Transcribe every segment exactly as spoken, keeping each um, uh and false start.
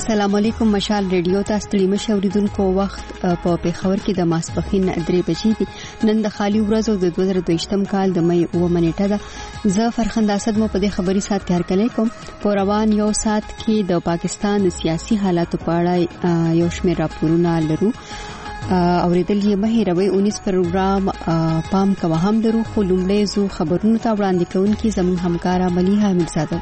السلام علیکم. مشال ریډیو ته ستړي مشه اوریدونکو. وخت په پیښور کې د ماسپښین درې بجې دي. نن د خالي ورځو د دوه زره دوه کال د مې اووه نیټه ده. زه فرخنده اسد مو په دې خبري سات کې هرکلی کوم. په روان یو سات کې د پاکستان د سیاسي حالاتو په اړه یو شمېر راپورونه لرو. اوریدل یې مه هېروئ. اونیس پروګرام پام کوه هم لرو، خو لومړی زو خبرونو ته وړاندې کوونکي زموږ همکاره ملیحه حمیدزاده.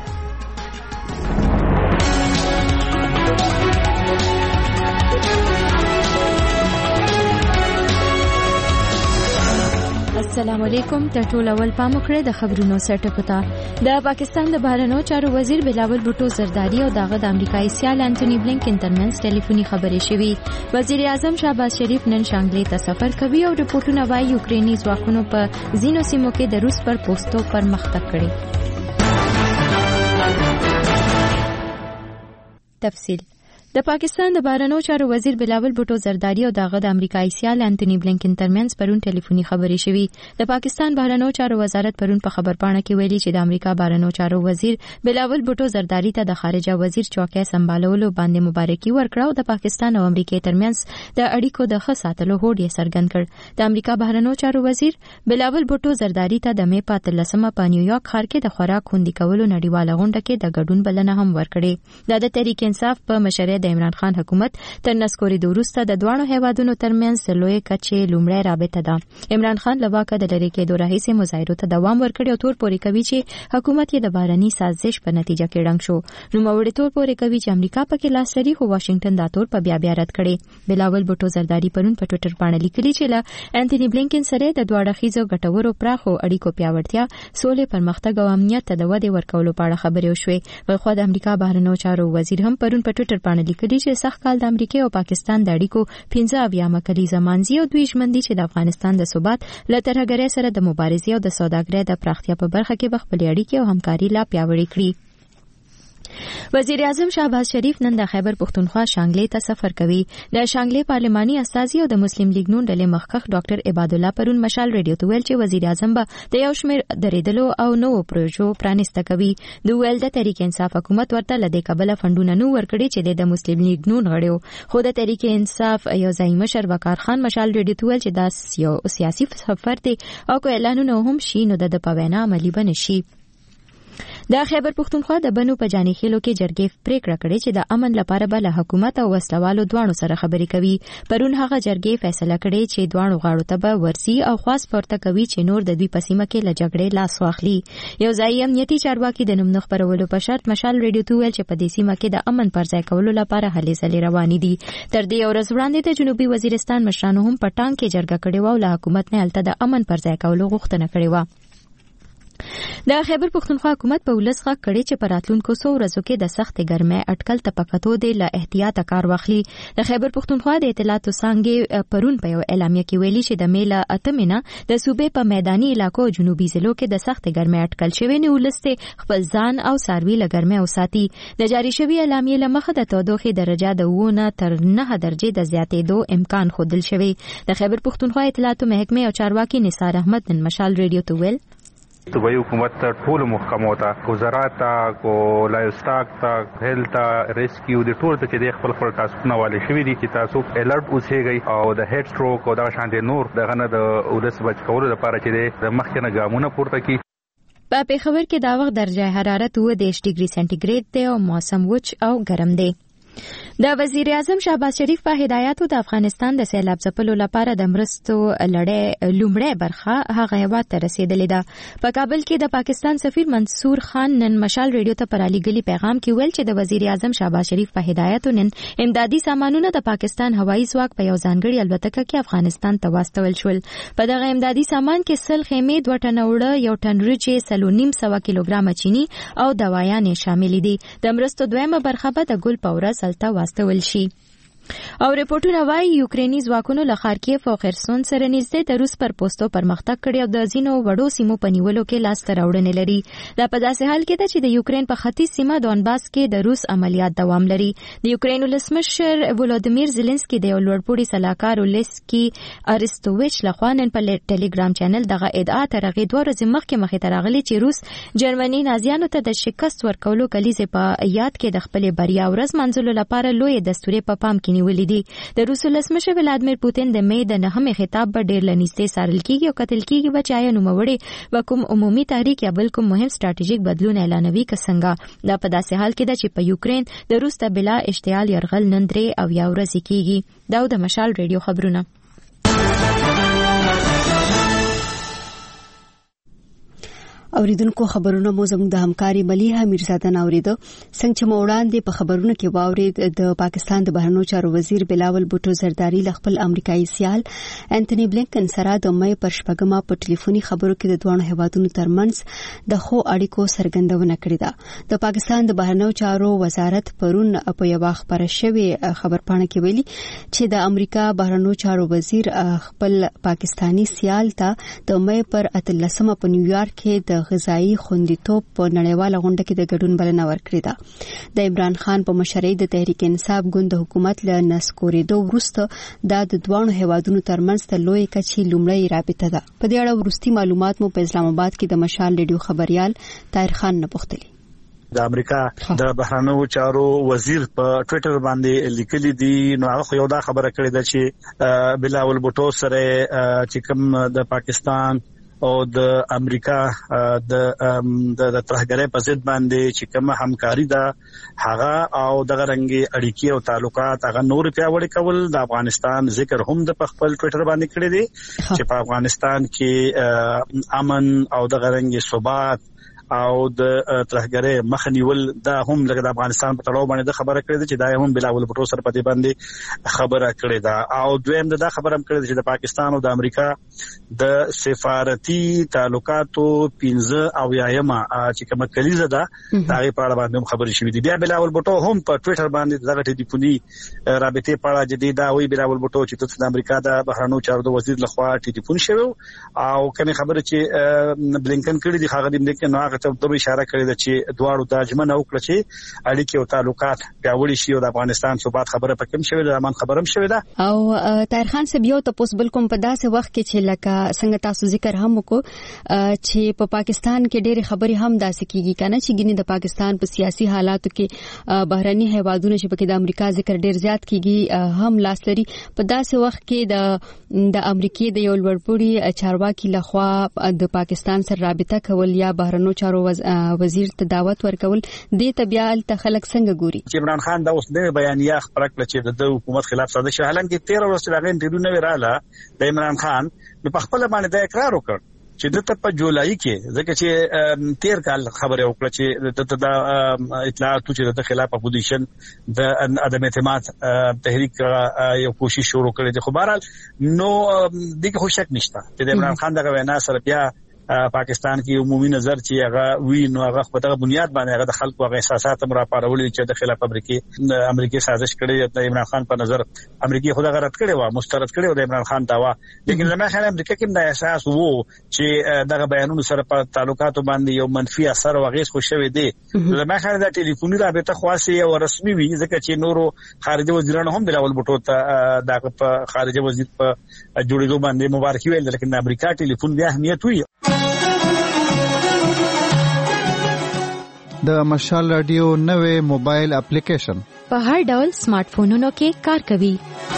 السلام علیکم. د ټول اول پام وکړئ د خبرونو سرټکو ته. د پاکستان د بهرنیو چارو وزیر بلاول بوټو زرداری او دغه د امریکایي سیال انټونی بلینکن ترمنځ ټلیفوني خبرې شوې. وزیر اعظم شهباز شریف نن شانګلې ته سفر کوي او رپورټونه وايي یوکریني ځواکونو په ځینو سیمو کې د روس پر پوسټو پرمختګ کړی. تفصیل. د پاکستان د بهرنیو چارو وزیر بلاول بوټو زرداری او دغه د امریکایي سیال انټونی بلینکن ترمنځ پرون ټلیفوني خبرې شوې. د پاکستان بهرنیو چارو وزارت پرون په خبرپاڼه کې ویلي چې د امریکا بهرنیو چارو وزیر بلاول بوټو زرداری ته د خارجه وزیر چوکۍ سمبالولو باندې مبارکي ورکړه او د پاکستان او امریکا ترمنځ د اړیکو د ښه ساتلو هوډ یې څرګند کړ. د امریکا بهرنیو چارو وزیر بلاول بوټو زرداری ته د مې په اتلسمه په نیویارک ښار کې د خوراک خوندي کولو نړیواله غونډه کې د ګډون بلنه هم ورکړې. دا د تحریک انصاف په مشرۍ د عمران خان حکومت تر نسکوري د وروسته د دوانو هیوادونو ترمنځ لوی کچې لومړی رابطه ده. عمران خان له واکه د لری کېدو راهیسې مظاهرو ته دوام ورکړی او تور پورې کوي چې حکومت یې د بهرني سازش په نتیجه کې ړنګ شو. نوموړي تور پورې کوي چې امریکا پکې لاس لري خو واشنگټن دا تور په بیا بیا رد کړي. بلاول بوټو زرداری پرون په ټوئیټر باندې لیکلي چې له انټونی بلینکن سره د دوه اړخیزو ګټورو پراخو اړیکو پیاوړتیا، سولې، پرمختګ او امنیت ته د ودې ورکولو په اړه خبرې وشوې. بلخو د امریکا بهرنیو چارو وزیر هم پرون په ټوئیټر باندې لیکلي چې سخت کال د امریکا او پاکستان د اړیکو پنځه اویامه کلیزه مانځي او دوی ژمن دي چې د افغانستان د ثبات له ترهګرۍ سره د مبارزې او د سوداګرۍ د پراختیا په برخه کې خپلې اړیکې او همکاري لا پیاوړې کړي. وزیر اعظم شهباز شریف نن د خیبر پختونخوا شانګلې ته سفر کوي. د شانګلې پارلماني استازي او د مسلم لیگ نون ډلې مخکښ ډاکټر عباد الله پرون مشال ریډیو ته ویل چې وزیر اعظم به د یو شمېر درېدلو او نوو پروژو پرانیسته کوي. د ویل د تحریک انصاف حکومت ورته له دې کبله فنډونه نو ورکړي چې د مسلم لیگ نون غړیو. خو د تحریک انصاف یو ځایي مشر وقار خان مشال ریډیو ته ویل چې دا یو سیاسي سفر دی او که اعلانونه هم شي نو د په وینا عملي به نشي. د خیبر پختونخوا د بنو په جاني خېلو کې جرګې پریکړه کړې چې د امن لپاره به له حکومت او وسلوالو دوانو سره خبرې کوي. پرون هغه جرګې فیصله کړې چې دوانو غاړو ته به ورسي او خاص پورته کوي چې نور د دوی په سیمه کې له جګړې لاس واخلي. یو ځایي امنیتي چارواکي د نوم نه خپرولو په شرط مشال ریډیو ته ویل چې په دې سیمه کې د امن پر ځای کولو لپاره هلې ځلې روانې دي. تر دې ورځ وړاندې د جنوبي وزیرستان مشرانو هم په ټانګ کې جرګه کړې و او له حکومت نه هلته د امن پر ځای کولو غوښتنه کړې و. د خیبر پختونخوا حکومت په ولس غږ کړی چې په راتلونکو څو ورځو کې د سختې ګرمۍ اټکل ته په کتو دی له احتیاطه کار واخلي. د خیبر پختونخوا د اطلاعاتو څانګې پرون په یو اعلامیه کې ویلي چې د مې له اتمې نه د صوبې په میداني علاقو او جنوبي ضلعو کې د سختې ګرمۍ اټکل شوی نه ولس ته خپل ځان او څاروي له ګرمۍ وساتي. د جاري شوي اعلامیې له مخه د تودوخې درجه د اووه نه تر نهه درجې د زیاتېدو امکان ښودل شوی. د خیبر پختونخوا اطلاعاتو محکمې او چارواکي نثار احمد نن مشال ریډیو ته ویل صوبائی حکومت ته ټول محکمو ته کو زراعت ته کو لایوسټاک ته هیلث ته ریسکیو د ټول ته چې د خپل خپل ټاسکونه والي شوی دي چې تاسو الرټ اوسېږئ او د هډ سټروک او دا شانتي نور دغه نه د ولس بچ کولو لپاره چې د مخکنه ګامونه پورته کړي. په پیښور کې دا وخت درجه حرارت اووه دېرش ډیګري سنټیګریډ دی او موسم وچ او ګرم دی. د وزیر اعظم شهباز شریف په هدایاتو د افغانستان د سیلاب ځپلو لپاره د مرستو لړۍ لومړی برخه هغه هیواد ته رسیدلې ده. په کابل کې د پاکستان سفیر منصور خان نن مشال ریډیو ته پر علیګلی پیغام کې ویل چې د وزیر اعظم شهباز شریف په هدایاتو نن امدادي سامانونه د پاکستان هوایي ځواک په یو ځانګړي الوتکه کې افغانستان ته واستول شول. په دغه امدادي سامان کې سل خیمې، دوه ټنه اوړه، یو ټن وریجې، سلو نیم سوه کیلوګرامه چینی او دوايانې شامل دي. د مرستو دویمه برخه به د ګل په ورځ هلته واستول شي. او ریپورتونه وايي یوکرینی ځواکونو له خارکیف او خرسون سره نږدې د روس پر پوسټو پرمختګ کړی او د ځینو وړو سیمو په نیولو کې لاس ته راوړنې لري. دا په داسې حال کې ده چې د یوکرین په ختیځ سیمه دونباس کې د روس عملیات دوام لري. د یوکرین ولسمشر ولودیمیر زيلنسکي د یو لوړپوړي سلاکار ولسکي ارستوویچ لخوا نن په ټلګرام چینل دغه ادعا تر هغې دوه ورځې مخکې مخې ته راغلي چې روس جرمني نازیانو ته د شکست ورکولو کلیزې په یاد کې د خپلې بریا ورځ منځلو لپاره لوی دستوري په پام کې نیولې دي. د روس ولسمشر ولادیمیر پوتین د مې د نهمې خطاب به ډېر لنیستې سارل کیږي او کتل کیږي به چې آیا نوموړي به کوم عمومي تحریک یا بل کوم مهم ستراتیژیک بدلون اعلانوي که څنګه. دا په داسې حال کې ده چې په یوکرین د روس ته بلا اشتعال یرغل نن درې او یا ورځې کیږي. دا د مشال ریډیو خبرونه. اوریدونکو خبرونه مو زموږ د همکاري ملیحه میرزاده نوریدو څنګه چې موړاندې په خبرونه کې واورید د پاکستان د بهرنیو چارو وزیر بلاول بوټو زرداری ل خپل امریکایي سیال انټونی بلینکن سره د مې پر شپږمه په ټلیفوني خبرو کې د دوه هیوادونو ترمنځ د خو اړیکو څرګندونه کړې ده. د پاکستان د بهرنیو چارو وزارت پرون په یو خبره شوی خبرپاڼه کې ویلي چې د امریکا بهرنیو چارو وزیر خپل پاکستانی سیال ته د مې پر اتلسمه په نیویارک کې د غذایی خوندیتوب په نړیواله غونډه کې د ګډون بلنه ورکړې ده. د عمران خان په مشرۍ د تحریک انصاف ګوند د حکومت له نسکورېدو وروسته دا د دوه هیوادونو ترمنځ د لوی کچې لومړی رابطه ده. په دې اړه وروستي معلومات مو په اسلام آباد کې د مشال ریډیو خبريال طاهر خان نه پوښتلي. د امریکا د بهرنیو چارو وزیر په ټوئیټر باندې لیکلي دي نو هغه یو دا خبره کړې ده چې بلاول بوټو سره چې کوم د پاکستان او د امریکا د د ترهګرۍ په ضد باندې چې کومه همکاري ده هغه او دغه رنګي اړیکې او تعلقات هغه نور پیاوړي کول د افغانستان ذکر هم د خپل ټوئیټر باندې کړی دی چې په افغانستان کې امن او دغه رنګي ثبات او د ترهګرۍ مخنیول دا هم لکه د افغانستان په تړاو باندې د خبره کړې ده چې دا هم بلاول بوټو سره په دې باندې خبره کړې ده. او دویم دا خبره هم کړې ده چې د پاکستان او د امریکا د سفارتي تعلقاتو پنځه او یایمه چې کومه کلیزه ده دا غي په اړه باندې خبرې شوې دي. بیا بلاول بوټو هم په ټوئیټر باندې دغه ټلیفوني رابطې په اړه جدي دا وی بلاول بوټو چې د امریکا د بهرنیو چارو وزیر لخوا ټلیفون شوی او کومه خبره چې بلینکن کړې دي هغه د بلینکن هغه ته د اشاره کړې ده چې دواړو د اجمن او کړ چې اړیکې او تعلقات پیاوړي شي او د افغانستان ثبات خبره پکې شوې ده امان خبره هم شوې ده. او طاهر خان صاحب یو تاسو بل کوم په داسې وخت کې چې لکه څنګه تاسو ذکر هم وکړو چې په پاکستان کې ډېری خبرې هم داسې کیږي کنه چې ګینه د پاکستان په سیاسي حالاتو کې بهرني هیوادونو چې پکې د امریکا ذکر ډېر زیات کیږي هم لاس لري. په داسې وخت کې د د امریکای د یو لوړپوړي چارواکي لخوا د پاکستان سره رابطه کول یا بهرنیو چارو وزیر ته دعوت ورکول د تبعال ته خلک څنګه ګوري؟ عمران خان دا اوس د بیانیه خبره کړه چې د حکومت خلاف ساده شو حالانکه تیرہ ورځې راغی انټرویو نه وراله د عمران خان په خپل باندې د اقرار وکړ چې د ته په جولای کې ځکه چې تیر کال خبره وکړه چې د اطلاعات چې د خلاف اپوزیشن د عدم اعتماد تحریک یو کوشش شروع کړې ده. خو بهرحال نو دغه خو شک نشته چې د عمران خان دغه وینا سره بیا پاکستان کې عمومي نظر چې هغه وی نو هغه په دغه بنیاد باندې هغه د خلکو هغه احساسات هم راپارولې چې د خلاف امریکای امریکای سازش کړي د عمران خان په نظر امریکای خو دغه رد کړي و مسترد کړي و د عمران خان داوا لیکن لمه خلک امریکا کې د احساس وو چې دغه بیانونو سره په تعلقاتو باندې یو منفي اثر وغیس خو شوی دی. لمه خلک د ټلیفوني رابطه خاصه او رسمي وي ځکه چې نورو خارجي وزیرانو هم بلاول بوټو ته د خارجي وزیر په جوړېدو باندې مبارکي ویل لیکن امریکا ټلیفون بیا اهمیت وي. د مشال رادیو نوې موبایل اپلیکیشن په هر ډول سمارټ فونونو کې کار کوي.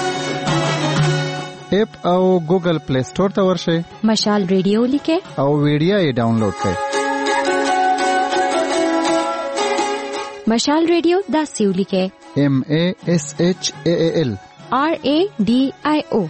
اپ او ګوګل پلی سٹور ته ورشئ مشال رادیو لیکه او ویډیو یې ډاونلوډ کړئ. مشال رادیو دا سیو لیکه M A S H A A L R A D I O.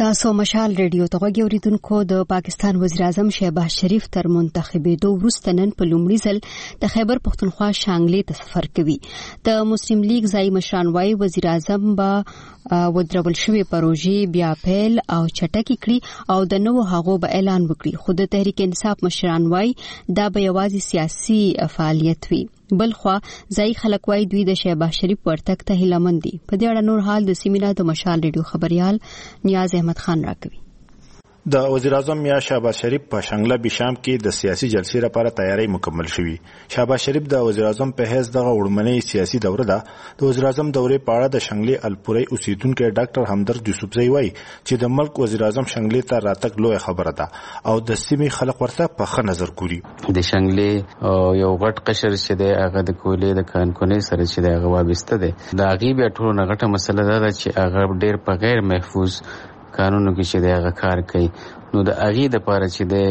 تاسو مشال ریډیو ته غوږی اوریدونکو. د پاکستان وزیر اعظم شهباز شریف تر منتخبېدو وروسته نن په لومړي ځل د خیبر پختونخوا شانګلې ته سفر کوي. د مسلم لیگ ځای مشران وايي وزیر اعظم به ودرول شوی پروژې بیا پیل او چټکې کړي او د نوو هغو به اعلان وکړي. خو د تحریک انصاف مشران وايي دا به یوازې سیاسي فعالیت وي. بلخوا ځای خلک وايي دوی د شهباز شریف ورتګ ته هیله مند دي. په دې اړه نور حال د سیمینار د مشال ریډیو خبريال نیاز احمد خان راکوي. د وزیر اعظم یا شهباز شریف په شانګله بشام کې د سیاسي جلسې لپاره تیاری مکمل شوی. شهباز شریف د وزیر اعظم په حیث دغه وړمنۍ سیاسي دوره ده. د وزیر اعظم دورې په اړه د شانګلې الپوري اوسیدونکو ډاکټر همدرد یوسفزئی وایي چې د ملک وزیر اعظم شانګلې ته راتګ لوی خبره ده او د سیمې خلک ورته په ښه نظر ګوري. د شانګلې یو غټ قشر چې دی هغه د کولې د کانکونې سره چې دی هغه وابسته دی. د هغې بیا ټولو نه غټه مسله ده چې هغه ډېر په غیر محفوظ قانونو کې چې دی هغه کار کوي. نو د هغې دپاره چې دی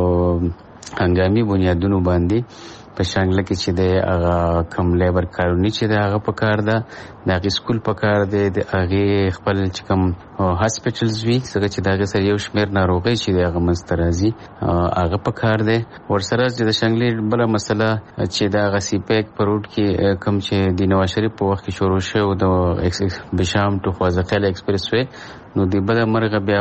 په هنګامي بنیادونو باندې په شانګله کې چې دی هغه کم لیبر کارونی چې دی هغه په کار ده. د هغې سکول په کار دی. د هغې خپل چې کوم هاسپیټلز وي ځکه چې د هغې سره یو شمېر ناروغۍ چې دی هغه منځته راځي هغه په کار دی. ورسره چې د شانګلې بله مسله چې د هغه سیپیک په روډ کې کوم چې د نواز شریف په وخت کې شروع شوی د بشام ټو خوازقیل ایکسپریس وی نو د بده مرغه بیا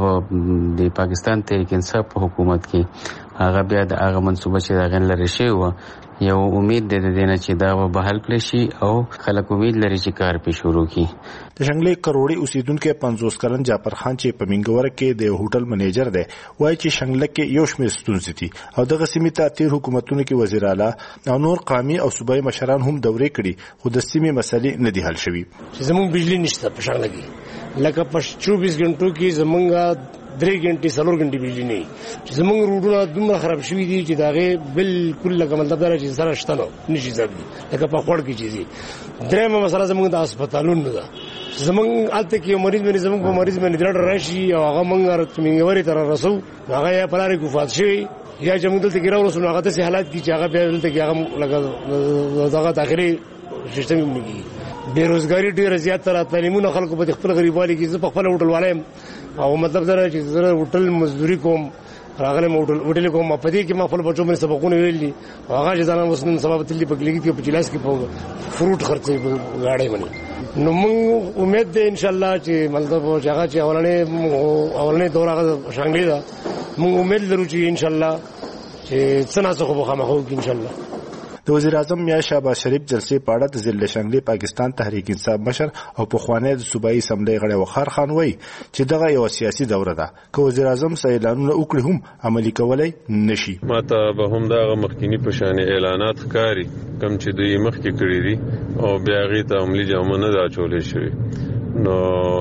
د پاکستان تحریک انصاف په حکومت کې هغه بیا د هغه منصوبه چې د هغې لرې شوی وه یو امید دی د دې نه چې دا به بحال کړی شي او خلک امید لري چې کار پې شروع کړي. د شانګلې کروړي اوسیدونکی پنځوس کلن جعفر خان چې په منګوره کې د هوټل منیجر دی وایي چې شانګله کې یو شمېر ستونزې دي او دغه سیمې ته تیر حکومتونو کې وزیر اعلی او نور قومي او صوبایي مشران هم دورې کړي خو د سیمې مسلې نه دي حل شوي. زموږ بجلی نشته په شانګله کې لکه په چوبیس غنټو کې زمونږ درې غنټې څلور غنټې بجلی نه وي. زمونږ روډونه دومره خراب شوي دي چې د هغې بالکل لکه مطلب دا چې سره شته نه نشي ځبلي لکه په خوړ کې چې ځي. درېیمه مسله زمونږ د هسپتالونو ده. زمونږ هلته کې یو مریض باندې زمونږ په مریض باندې درډ راشي او هغه موږ منګورې ته رارسو هغه یا په لارې کې وفات شوی یا چې موږ دلته کې راورسو نو هغه داسې حالات دي چې هغه بیا دلته کې هغه لکه دغه داخلي سیستم یې مګي. بیروزګاری ډیره زیاته را تعلیمونه خلکو په خپل غریبوالي کې زه په خپل هوټل والایم او مطلب دا چې زه هوټل مزدوري کوم راغلم هوټل هوټل کوم په دې کې ما خپل بچو باندې سبقونه ویل دي هغه چې ځان وسنن سبب تللی په کلیګ کې په چلاس کې په فروټ خرڅې په غاړې باندې. نو موږ امید ده ان شاء الله چې مطلب چې هغه چې اولنې اولنې دوره هغه شانګلې ده موږ امید لرو چې ان شاء الله چې څنګه څه خو خامخو ان شاء الله. د وزیر اعظم یا شهباز شریف جلسې په اړه د ضلع شانګلې پاکستان تحریک انصاف مشر او پخوانی د صوبایي اسمبلی غړی وقار خان وایي چې دغه یو سیاسي دوره ده که وزیر اعظم څه اعلانونه وکړي هم عملي کولی نشي. ماته به هم دغه مخکینی په شان اعلانات ښکاري کوم چې دوی مخکې کړي دي او بیا هغې ته عملي جامه نه ده اچولی شوي. نو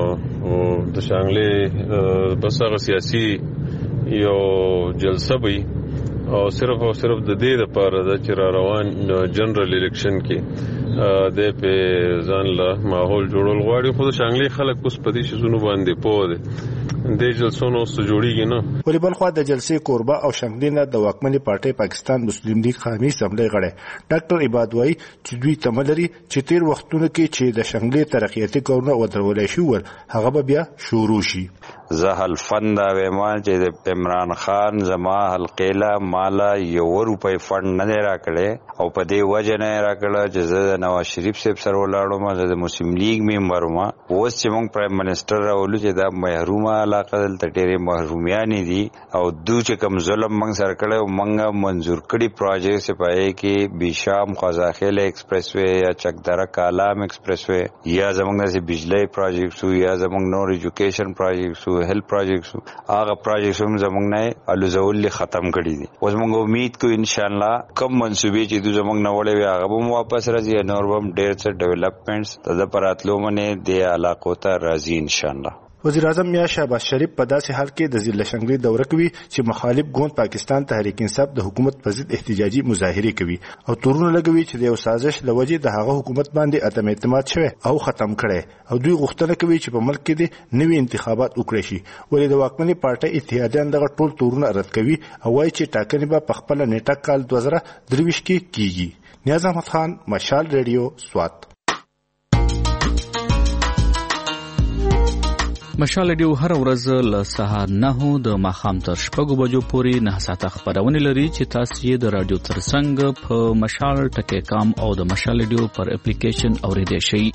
د شانګلې بس هغه سیاسي یو جلسه وي او صرف او صرف د دې لپاره د چې را روان جنرال الیکشن کې د په ځان له ماحول جوړول غواړي. خو د شانګلې خلک اوس په دې شیزونو باندې پوه دي د جلسونو څه جوړیږي نه. ولې بل خوا د جلسې کوربه او شانګلې نه د واکمنې پارټۍ پاکستان مسلم لیگ قومي اسمبلی غړی ډاکټر عباد وایي چې دوی تمه لري چې تیر وختونو کې چې د شانګلې ترقیاتي کارونه ودرولی شي ول هغه به بیا شروع شي. زه حلفن دا ویما چې د عمران خان زما حلقېله مالا یو روپۍ فنډ نه دی راکړی او په دې وجه نه یې راکړه چې زه د نواز شریف صاحب سره ولاړم زه د مسلم لیگ ممبر وم. اوس چې موږ پرایم منسټر راولو چې دا محرومه علاقه دلته ډېرې محرومیانې دي او دو چې کوم ظلم موږ سره کړی او موږ منظور کړي پروجیکټ چې په هغې کې بیشام خوازاخیل ایکسپریس وی یا چکدره کالام ایکسپریس وی یا زموږ داسې بجلی پروجیکټس وو یا زموږ نور ایجوکیشن پروجیکټس وو هیلث پروجیکټس هغه پروجیکټس هم زموږ نه الوزول ختم کړي دي. اوس موږ امید کوو ان شاء الله کم منصوبې چې دوی زموږ نه وړې وي هغه به هم واپس راځي نور به هم ډېر څه ډیولپمنټس د په راتلو باندې دې علاقو ته راځي ان شاء الله. وزیر اعظم یا شهباز شریف په داسې حال کې د ضلع شانګلې دوره کوي چې مخالف ګوند پاکستان تحریک انصاف د حکومت پر ضد احتجاجي مظاهرې کوي او تورونه لګوي چې د یو سازش لوجې د هغه حکومت باندې عدم اعتماد شوی او ختم کړي او دوی غوښتنه کوي چې په ملک کې د نوي انتخابات وکړي شي. ولې د واکمنې پارټۍ اتحادیان دغه ټول تورونه رد کوي او وایي چې ټاکنې به په خپله نیټه کال دوه زره درویشت کې کیږي. نیاز احمد خان مشال ریډیو سوات. مشال ریډیو هر ورځ له سهار نه د ماښام تر شپږو بجو پورې نه ساعته خبرونه لري چې تاسو یې د رادیو ترڅنګ په مشال ټکی کام او د مشال ریډیو پر اپلیکیشن اوریدئ شئ.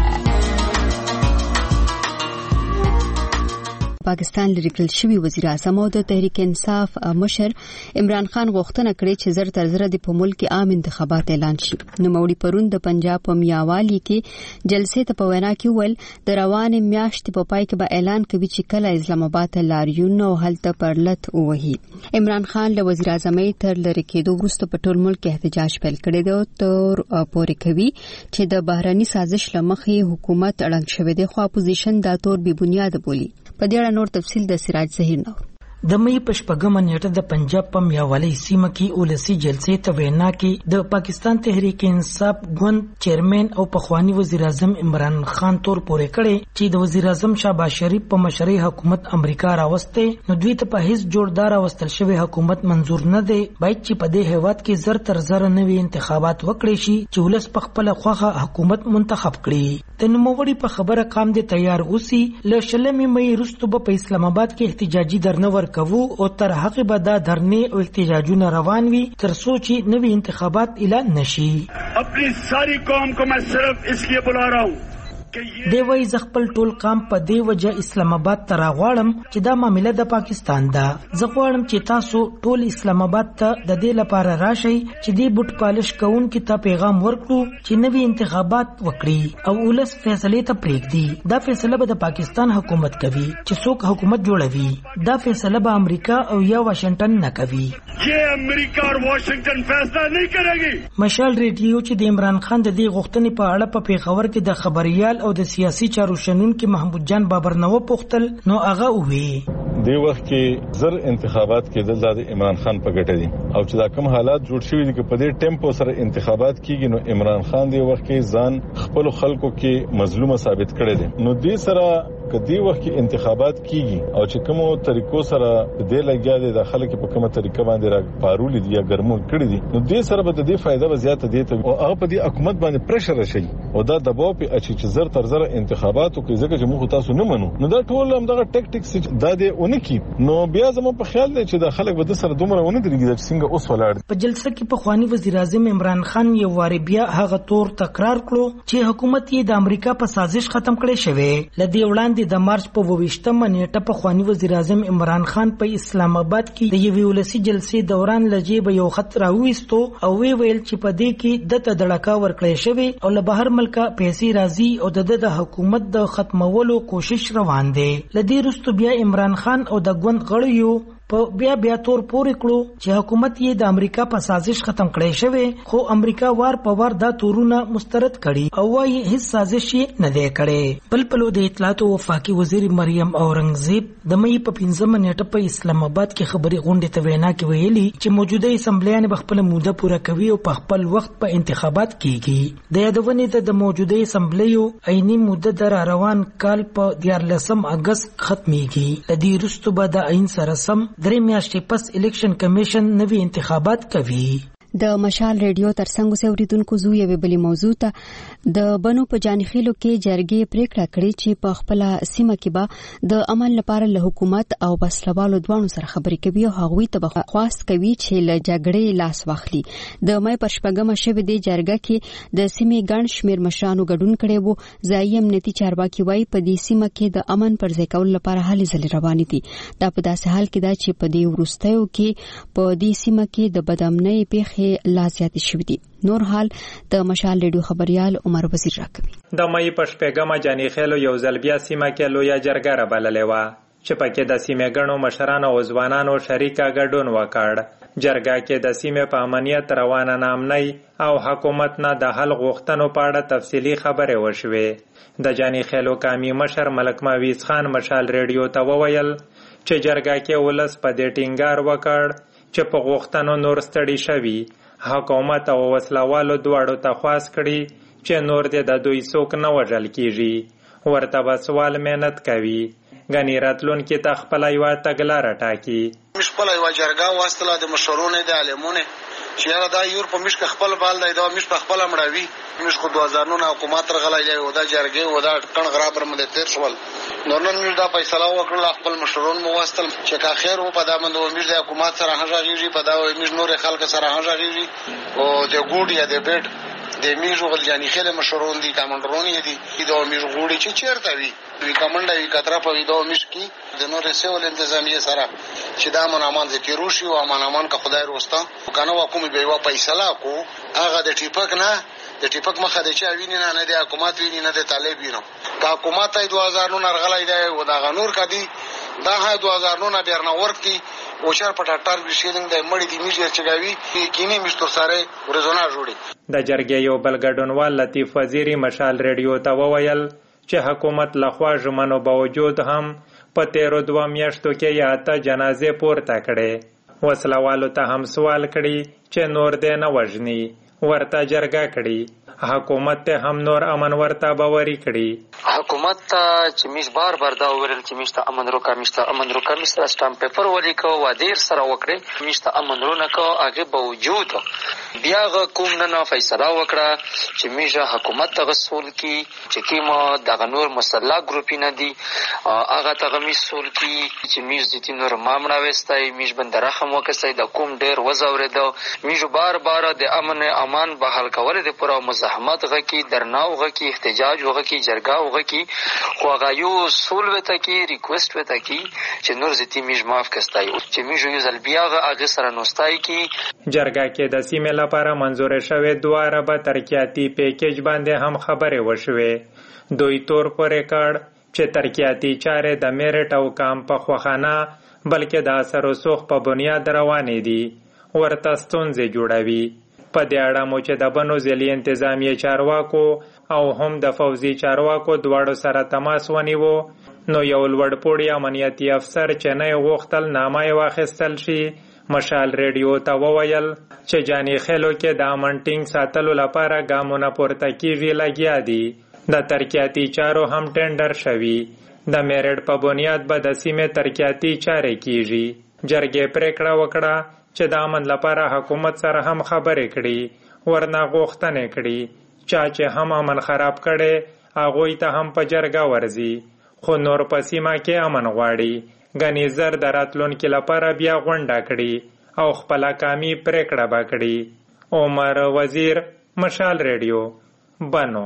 پاکستان لري کړل شوی وزیر اعظم او د تحریک انصاف مشر عمران خان غوښتنه کړې چې زر تر زر د په ملک عام انتخابات اعلان شي. نو موري پرون د پنجاب په میاوالی کې جلسې ته په وینا کې ول د روان میاشتې په پای کې به اعلان کوي چې کله اسلام آباد ته لاریون او هلته پرلط وهي. عمران خان له وزیر اعظم تر لری کېدو وروسته په ټول ملک احتجاج پیل کړی دی تر پورې کوي چې د بهرني سازش لمخې حکومت اړنګ شوی دی خو اپوزیشن دا تور بی بنیاد بولی. په دې اړه نور تفصیل د سراج ظهیر نو د مې په شپږمه نیټه د پنجاب په میاوالی سیمه کې اولسي جلسې ته وینا کې د پاکستان تحریک انصاف ګوند چیرمن او پخوانی وزیر اعظم عمران خان تور پورې کړي چې د وزیر اعظم شهباز شریف په مشرۍ حکومت امریکا راوسته نو دوی ته په هیڅ جوړدار واستل شوی حکومت منزور نه دی باید چې په دې هیواد کې زر تر زر نوي انتخابات وکړي شي چې ولس په خپل خوخه حکومت منتخب کړي. د نوموړي په خبره قام دي تیار اوسي له شلمې مې رستو په اسلام آباد کې احتجاجي درنور کوو او تر هغه به دا دھرنې او احتجاجونه روان وي تر څو چې نوي انتخابات اعلان نشي. اپنی ساری قوم کو میں صرف اس لیے بلا رہا ہوں دی وای ز خپل ټول قام په دی وجه اسلام آباد ته راغواړم چې دا معاملې د پاکستان ده. زه غواړم چې تاسو ټول اسلام آباد ته د دې لپاره راشئ چې دی بوت پالش کوونکو ته پیغام ورکړو چې نوي انتخابات وکړي او ولس فیصله ته پریږدي. دا فیصله به د پاکستان حکومت کوي چې څوک حکومت جوړوي. دا فیصله به امریکا او یا واشنگټن نه کوي. یہ امریکا اور واشنگټن فیصله نه کوي. مشال ریډیو چې د عمران خان د دې غوښتنې په اړه په پیښور کې د خبريال او د سیاسي چارو شنونکو محمود جان بابر نو پوښتل نو هغه وی دی وخت کې زر انتخابات کېدل د عمران خان په ګټه دي او چې دا کوم حالات جوړ شوي دي چې په دې ټیمپو سره انتخابات کیږي نو عمران خان دی وخت کې ځان خپل خلکو کې مظلومه ثابت کړي دي. نو دې سره کدی وخت کې انتخابات کیږي او چې کومو طریقو سره دې لګیا دي د خلکو په کومه طریقه باندې را پارول دي یا ګرمول کړي دي نو دې سره به د دې فائدہ زیاته دي او هغه په دې حکومت باندې پریشر راشي او دا دباو په اچي چې زر تر زر انتخاباتو کې ځکه چې موږ تاسو نه منو نو دا ټول هم دغه ټیکټکس دا دی اونکی نو بیا زموږ په خیال دی چې د خلک به د سره دومره ونه درېږي چې څنګه اوس ولاړ. په جلسه کې په خواني وزیر اعظم عمران خان یو واری بیا هغه تور تکرار کړو چې حکومت یې د امریکا په سازش ختم کړي شوی. لدی وړاندې د مارچ په ویشتمه نیټه په خواني وزیر اعظم عمران خان په اسلام آباد کې د یوې ولسی جلسې دوران لجیب یو خط راوېستو او وی ویل چې په دې کې د تدړکا ورکړې شوی او له بهر ملکه پیسې راځي او د د حکومت د ختمولو کوشش روان دی. لدی رستو بیا عمران خان او د ګوند غړیو په بیا بیا تور پورې کړو چې حکومت یې د امریکا په سازش ختم کړی شوی خو امریکا وار په وار دا تورونه مسترد کړي او وايي هیڅ سازش یې نه دی کړی. بل پلو د اطلاعات او وفاقي وزیر مریم اورنګزیب د مې په پنځمه نیټه په اسلام آباد کې خبري غونډه ته وینا کې ویلي چې موجوده اسمبلیان په خپل موده پوره کوي او په خپل وخت په انتخابات کیږي. د یادونې د موجوده اسمبلیو عیني موده در روان کال په دیارلسم اگست ختميږي. لدی رستو به د عین سره سم درې میاشتې پس الیکشن کمیشن نوي انتخابات کوي. د مشال ریډیو ترڅنګ اوسېدونکو زو یو بلی موضوع ته د بنو په جانخیلو کې جرګې پریکړه کړې چې په خپل سیمه کې به د عمل لپاره له حکومت او بسلوالو دوانو سره خبرې کوي او هغوی ته خواست کوي چې له جګړې لاس واخلي. د مې پر شپږمه شوې د جرګه کې د سیمې ګڼ شمیر مشرانو ګډون کړي وو. ځایي امنیتي چارواکي وایي په دې سیمه کې د امن پر ځای کول لپاره هلې ځلې روانې دي. دا په داسې حال کې ده چې په دې وروستیو کې په دې سیمه کې د بدامنۍ پیښې لا زیات شوې دي. نور حال د مشال ریډیو خبريال عمر وزیر راکوي. د مې په شپږمه جانخیلو یو ځل بیا سیمه کې لویه جرګه را بللې وه چې پکې د سیمې ګڼو مشرانو او ځوانانو شریکه ګډون وکړ. جرګه کې د سیمې په امنیت روانه نامنۍ او حکومت نه د حل غوښتنو په اړه تفصیلي خبرې وشوې. د جانخیلو قومي مشر ملک معویز خان مشال ریډیو ته وویل چې جرګه کې ولس په دې ټینګار وکړ چې په غوښتنو نور ستړي شوي. حکومت او وسلوالو دواړو ته خواست کړي چې نور دې د دوی څوک نه وژل کیږي ورته به سوال مهنت کوي ګنې راتلونکي ته خپله یوه تګلاره ټاکي. مش خپل یو جرګه واستله د مشورونه د عالمونه چې دا یور په مش خپل بال دی دا مش په خپل مړوي مش خو دوه هزار نه حکومت رغلای دی او دا جرګه او دا کڼ غرابر مده تیر شول نور نن مش دا فیصله وکړه خپل مشورون مو واستل چې کا خیر و په دا مند مش د حکومت سره هغه په دا مش نور خلک سره هغه او د ګوډ یا د بیت د میجو غلجانی خله مشورون دي کمانډرونی دي دا میجو ګوډی چې چیرته وي وی کمانډا وی کتره په ویډیو مش کی د نور سیول انتظامیه سره چې دا منامان ذکر وشي او منامان که خدای روستا کنه وکوم به وا فیصله کو هغه د ټیپک نه د ټیپک مخه د چا ویني نه نه د حکومت ویني نه د طالب ویني که حکومت ای دوه هزار نه رغلای دی او دا غنور کدي دا ها دوه هزار نه بیرنه ورکی او شر پټاټار وشیلنګ د مړی دی میجر چګاوی کینی مستر سره ورزونه جوړي د جرګې یو بلګډونوال لطیف وزیری مشال ریډیو ته وویل چې حکومت لخوا ژمنو باوجود هم په تیرو دوه میاشتو کې یا ته جنازې پورته کړې وسلوالو ته هم سوال کړي چې نور دې نه وژني ورته جرګه کړي حکومت ته هم نور امن ورته باوري کړي حکومت ته چې میش بار بار دا ویل چې میشته امن روکا میشته امن روکا میشته سټامپ پیپر ولیکو و دیر سره وکړي میشته امن رونه کو هغه باوجود بیا کوم نه فیصله وکړه چې میشه حکومت ته غسول کی چې کیما د غنور مسلح ګروپ نه دي هغه ته مسول کی چې میش دې نور مامړه وستای میش بندرخم وکړي د کوم ډیر وزورېدو میش بار بار د امن امان بحال کول د پوره مزاحمت غکی درناو غکی احتجاج غکی جرګه غکی خو هغه یو سول وته کی ریکوست وته کی چې نور زتی میش معاف کستای چې میش یو ځل بیا هغه سره نوستای کی جرګه کې د سیمې لپاره منزور شوه دوه اربه ترقیاتی پیکیج باندې هم خبره وشوه دوی تور پر ریکارډ چې ترقیاتی چارې د میرټ او کام په خوخانه بلکې د اثر او سوخ په بنیاد روانې دي ورته ستونزې جوړوي په دې اړه مو چې د بنو ځلي انتظامیه چارواکو او هم د فوزي چارواکو دواړو سره تماس ونیو نو یو لوړپوړی امنیتي افسر چې نه غوښتل نامه واخیستل شي مشال ریډیو ته وویل چې جانی خلو کې د امن ټینګ ساتلو لپاره ګامونه پورته کیږي لګیا دي د ترقیاتی چارو هم ټینډر شوی د میرټ په بنیاد به د سیمې ترقیاتی چارې کیږي جرګې پریکړه وکړه چې د امن لپاره حکومت سره هم خبرې کړي ورنه غوښتنې کړي چا چې هم امن خراب کړي هغوی ته هم په جرګه ورځي خو نور په سیمه کې امن غواړي غنی زر د راتلونکي لپاره بیا غونډه کړي او خپل کامی پریکړه وکړي عمر وزیر مشال ریډیو بنو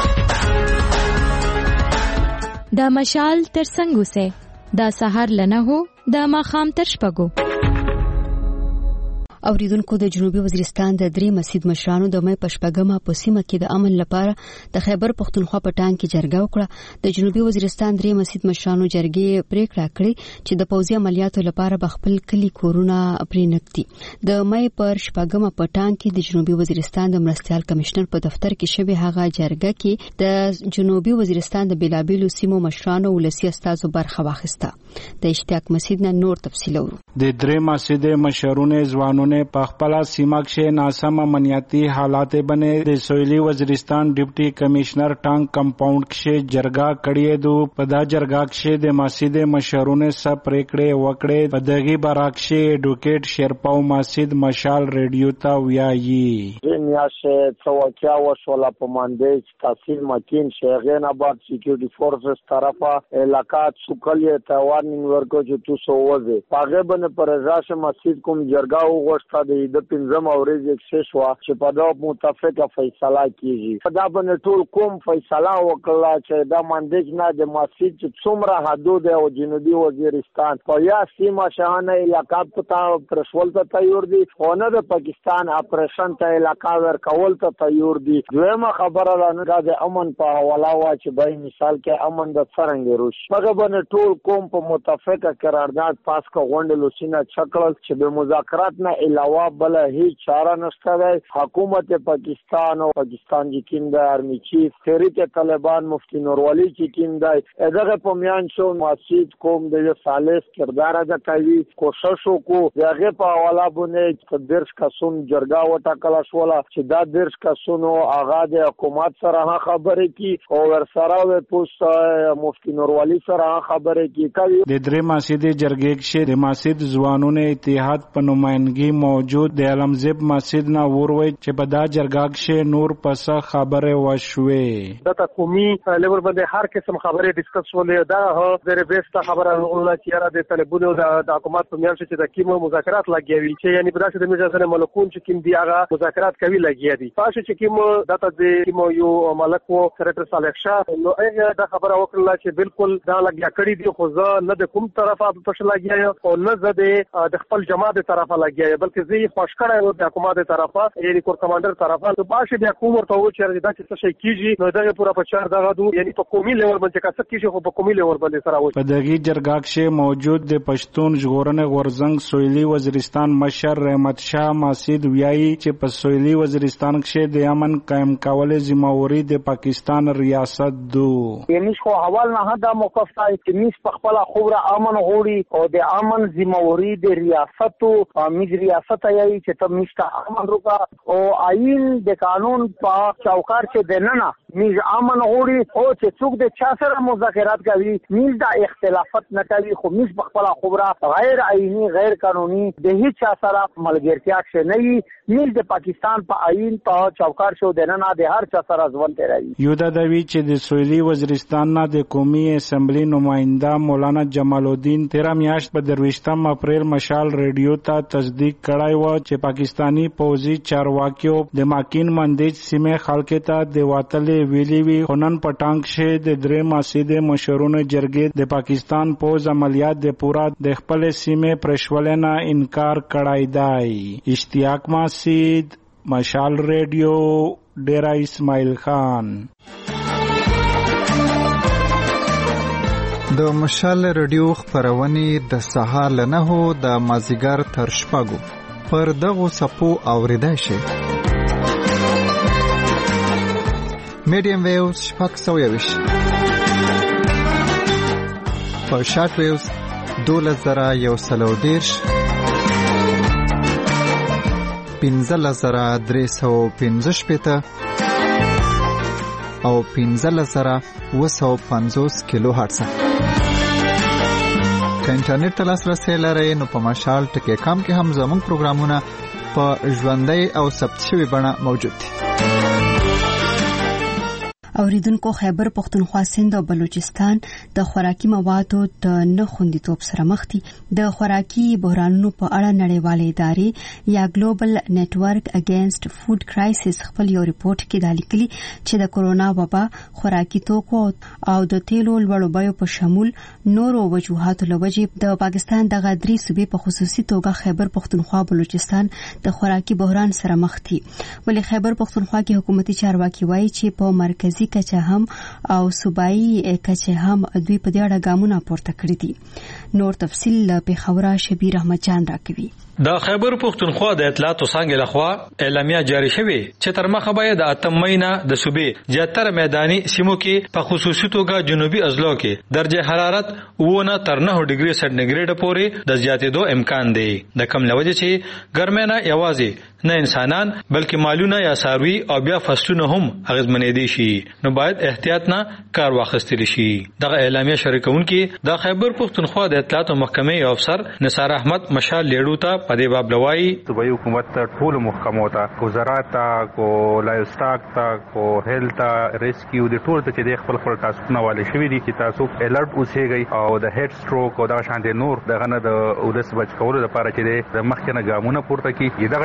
دا مشال تر څنګه سه دا سحر لنه هو دا ماخام تر شپګو اوریدونکو د جنوبي وزیرستان د درې مسجد مشرانو د مې پشپګما په سیمه کې د امن لپاره د خیبر پختونخوا په ټانګ کې جرګه وکړه د جنوبي وزیرستان درې مسجد مشرانو جرګې پریکړه کړې چې د پوځي عملیاتو لپاره بخپل کلی کورونه پرېنکتي د مې پر شپګما په ټانګ کې د جنوبي وزیرستان د مرستيال کمشنر په دفتر کې شوی هغه جرګه کې د جنوبي وزیرستان د بلابلو سیمو مشرانو ولسی استادو برخه واخیسته د اشتیاق مسجد نه نور تفصیل ورو د درې مسجد مشرونه ځوانو نے پخپلا سیما کې ناسم امنیتی حالات بنې د سویلی وزیرستان ډیپټي کمشنر ټانګ کمپاوند کې جرګه کړې دو پدا جرګه کې د مسجد مشرونه سره پریکړه وکړې پدغي براکشي ایډوکیټ شیرپاو مسجد مشال ریډیو تا ویایي نیاشه څوکیا وشولا پماندې تحصیل مکین شیخین آباد سکیورټي فورسز طرفه علاقات سوکلې ته وارنینګ ورکو چې تاسو وځي پاګه بن پر راشه مسجد کوم جرګه وغوښته د پنځم اورز اکسس وا چې په دا متفقه فیصله کیږي دا باندې ټول کوم فیصله وکړه چې دا مندج نه د مسجد چې څومره حدود او جنوبي وزیرستان په یا سیمه شاهنه علاقه ته پرشول ته تیار دي او نه د پاکستان اپریشن ته علاقه ور کول ته تیار دي دویمه خبره ده نه د امن په حواله وا چې به مثال کې امن د څنګه روش هغه باندې ټول کوم په متفقه قرارداد پاس کا غونډه لوسینه چکړل چې به مذاکرات نه علاوه بل هیڅ چاره نشته دی. حکومت پاکستان او پاکستان چې کوم د آرمی چیف تحریک طالبان مفتی نوروالی چې کوم دی دغه په میان شو مسجد کوم د صالح کردار ادا کوي. کوشش وکړو دغه په حواله باندې درس کسون جرګه وټاکل شو چې دا درس کسونو هغه د حکومت سره خبرې کی او ور سره و پوس مفتی نوروالی سره خبرې کی کوي. د درې مسجد جرګې کې د مسجد ځوانونو اتحاد په نمائندګي موجود د علمزیب مسجد نه وروي چې په دا جرګه کې نور پس خبره وشوي. دا قومي لیول باندې هر قسم خبره ډیسکس ولې دا هو د ریبستا خبره الله چې را د طالبونو د حکومت په میان چې د کیمو مذاکرات لګیوي چې یعنی په داسې د میجازنه ملکون چې کیم دی هغه مذاکرات کوي لګیا دي. پاشه چې کیمو دته د کیمو یو ملک وو سرټر صالح شاه نو هغه دا خبره وکړه چې بالکل دا لګیا کړی دی خو زه نه د کوم طرفه په شل لګیا او نه زه د خپل جماعت طرفه لګیا بلکې زه خوش کړم او د حکومت طرفه یعنی کور کمانډر طرفه ته باشه بیا کوم ورته و چې دا څه شي کیږي نو دغه پورا په چار دغه دو یعنی په قومي لیول باندې کڅ کیږي خو په قومي لیول باندې سره و. په دغه جرګه کې موجود د پښتون ژغورنې غورزنګ سویلي وزیرستان مشر رحمت شاه ماسید ویایي چې په سویلي وزیرستان کې د امن قائم کولو ذمہواری د پاکستان ریاست دو. یعنی خو حوال نه دا موقف دی چې میس په خپل خوره امن غوړي او د امن ذمہواری د ریاست او میز ریاست یې چې ته میسته امن روکا او آئین د قانون په چوکار کې دننه میز امن غوړي او چې څوک د چا سره مذاکرات کوي میز دا اختلافات نه کوي خو میز په خپل خوره غیر آئینی غیر قانوني د هیڅ چا سره ملګرتیا کې نه وي. میز د پاکستان په آئین په چوکار شو دننه د هر چا سره ځوان تیرای. یو دا دوی چې د سویلي وزیرستان نه د قومي اسمبلی نماینده مولانا جمال الدین تیرا میاشت په درویشتم اپریل مشال ریډیو ته تصدیق کړای و چې پاکستانی پوځي چارواکیو د ماکین مندیج سیمه خلکو ته د واتلې ویلي وی خنن پټانګ شه د درې مسجد مشرونو جرګې د پاکستان پوز عملیات د پورا د خپل سیمه پرشولنه انکار کړای دی. اشتیاق مسجد مشال ریډیو ډیرا اسماعیل خان. د مشال ریډیو خبرونه د سهار نه هو د مازیګر تر شپږو پر دغه سپو اوریدای شي. میډیم ویوز شپږ سوه یوش په شارټ ویوز دولس زره یو سلو دیرش پنځلس زره درې سوه پنځه شپېته او پنځلس زره اوه سوه پنځوس کیلو هرتز. که انټرنیټ ته لاسرسی لرئ نو په مشال ټکی کام کې هم زموږ پروګرامونه په ژوندۍ او ثبت شوي بڼه موجود دي. اوریدونکو خیبر پختونخوا سند او بلوچستان د خوراکي موادو د نه خوندیتوب سره مخ دي. د خوراکي بحرانونو په اړه نړیوالې ادارې یا ګلوبل نیټورک اگینست فود کرایسس خپل یو ریپورت کې دا لیکلي چې د کورونا وبا خوراکي توکو او د تیلو لوړو بیو په شمول نورو وجوهاتو لوجې د پاکستان د غدري صوبې په خصوصي توګه خیبر پختونخوا بلوچستان د خوراکي بحران سره مخ دي. ولې خیبر پختونخوا کې حکومتي چارواکي وایي چې په مرکزی کچه هم او صوبایي کچه هم دوی په دې اړه ګامونه پورته کړی دي. نور تفصیل په خبره شبیر احمد جان راکوي. د خیبر پختونخوا د اطلاعاتو څنګه لخوا اعلامیه جاری شوه چې تر مخه به د اتم مهینه د صوبې زیاتره میداني سیمو کې په خصوصي توګه جنوبي اضلاع کې درجه حرارت ونه تر نه ډیګري سنټیګریډ پورې د زیاتېدو امکان دی. د کم لوجه چې ګرمه نه یوازې نه انسانان بلکې مالونه یا ساروي او بیا فصلونه هم اغیزمنېدي شي نو باید احتیاط نه کار واخیستل شي. دغه اعلامیه شریکونکي د خیبر پختونخوا د اطلاعاتو محکمې افسر نثار احمد مشال لیړو ته په دې باب لوي صوبایي حکومت ټول محکمو ته کو زراعت کو لایوستاک ته کو هیلث ریسکیو د ټول ته چې د خپل خپل تاسو والے شوی دي چې تاسو الرټ اوسېږئ او د هډ سټروک او د شان دي نور دغه نه د اودس بچ کولو لپاره چې د مخکنه ګامونه پورته کی دغه شان دي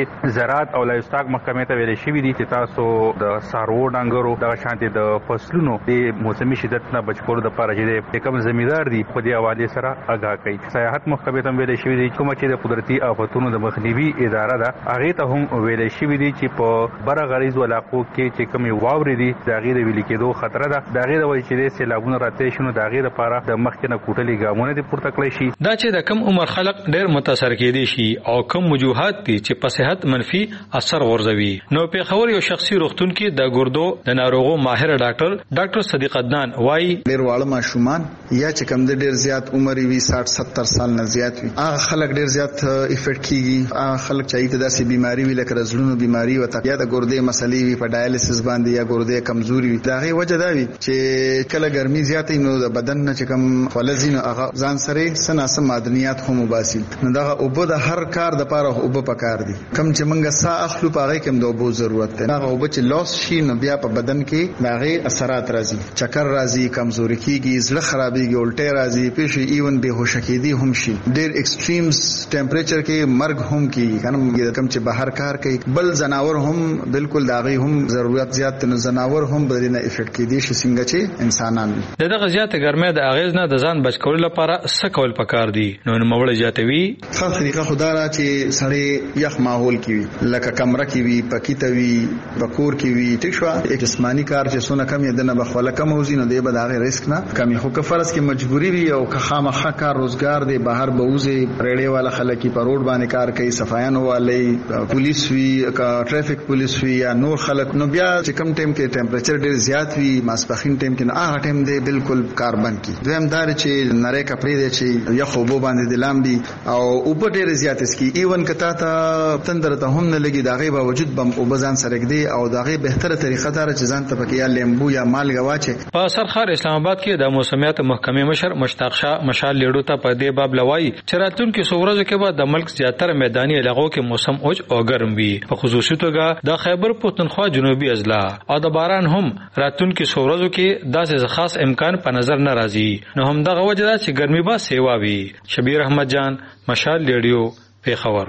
چې زراعت او لایستاک محکمې ته ویل شوی دي چې تاسو د سارو ډنګرو د شانتي د فصلونو د موسمي شدت نه بچکول د لپاره چې کوم زمیدار دي په دې حواله سره آگاه کړي. سیاحت محکمې ته ویل شوی دي کوم چې د قدرتي آفتونو د مخنیوي اداره ده هغه ته هم ویل شوی دي چې په بره غریزو علاقو کې چې کومي واوري دي د غیر ویل کېدو خطر ده. د غیر وایي چې د سیلابونو راتې شنو د غیر لپاره د مخکنه کوټلي ګامونه دي پورته کړی شي. دا چې د کم عمر خلک ډېر متاثر کېدي شي او کم وجوهات دي چې په صحت منفي اثر غورځوي. نو په خبر یو شخصي روغتون کې د ګردو د ناروغو ماهر ډاکټر ډاکټر صدیق عدنان وايي ډېر واړه ماشومان یا چې کم د ډېر زیات عمر وي ساठ ستر سال نه زیات وي هغه خلک ډېر زیات افیکټ کیږي. هغه خلک چې ته داسې بیماری وي لکه زړونو بیماری وته یا د ګردې مسلې وي په ډایالیسس باندې یا ګردې کمزوري وي دا غي وجه دا وي چې کله ګرمي زیاتې نو د بدن نه چې کم فلزین هغه ځان سره سناسه معدنیات هم مباسل نو دا اوبه د هر کار د پاره اوبه پکار دي کم چې منګه سا اخلو پاره کوم د اوبو ضرورت ده هغه اوبه چې لاس شي نو بیا په بدن کې دا غي اثرات راځي چکر راځي کمزوري کیږي زړه خرابېږي الټه راځي پېښې ایون به هوش کېدي هم شي ډېر ایکستریمز ټمپریچر کې مرګ هم کیږي کنه کم چې بهر کار کوي بل زناور هم بالکل دا غي هم ضرورت زیات نه زناور هم بدنه افیکټ کېدي شي څنګه چې انسانان دغه زیات ګرمه د اغیز نه د ځان بچ کول لپاره څه کول پکار دي. نو نوموړی جاتوي خاص طریقه خدا را چې سړی یخ ماحول کې وي لکه کمره کې وي پکیته وي بکور کې وي ټیک شو یک جسمانی کار چې سونه کم یې دنه بخوله کم وزي نه دی به دا ریسک نه کمی خو که فرض کې مجبوری وي او که خامخا کار روزګار دی بهر بوزي ریډي والا خلک په روډ باندې کار کوي صفایانو والي پولیس وي کا ټریفیک پولیس وي یا نور خلک نو بیا چې کم ټیم کې ټمپریچر ډیر زیات وي ماسپخین ټیم کې نه هغه ټیم دی بالکل کار بند کی دویم دار چې نری کپڑے دی چې یا خو بو باندې دلامبي او اوپر ډیر زیات اسکی ایون کتا ته تندر ته هم نه لګي داغه باوجود بم او بزان سره کېدی او داغه بهتره طریقه دار چې ځان ته پکې یا لیمبو یا مالګه واچي. په سرخار اسلام آباد کې د موسمیات محکمې مشر مشتاق شاه مشال لیډو ته په دې باب لوي چې راتلونکي څورځو کې به د ملک زیاتره میداني علاقو کې موسم اوج او ګرم وي په خصوصي توګه د خیبر پښتونخوا جنوبي اضلاع او د باران هم راتلونکي څورځو کې داسې خاص امکان په نظر نه راځي. نو هم دغه وجه ده چې ګرمي به سیوا وي. شبیر احمد جان مشال لیډیو پیښور.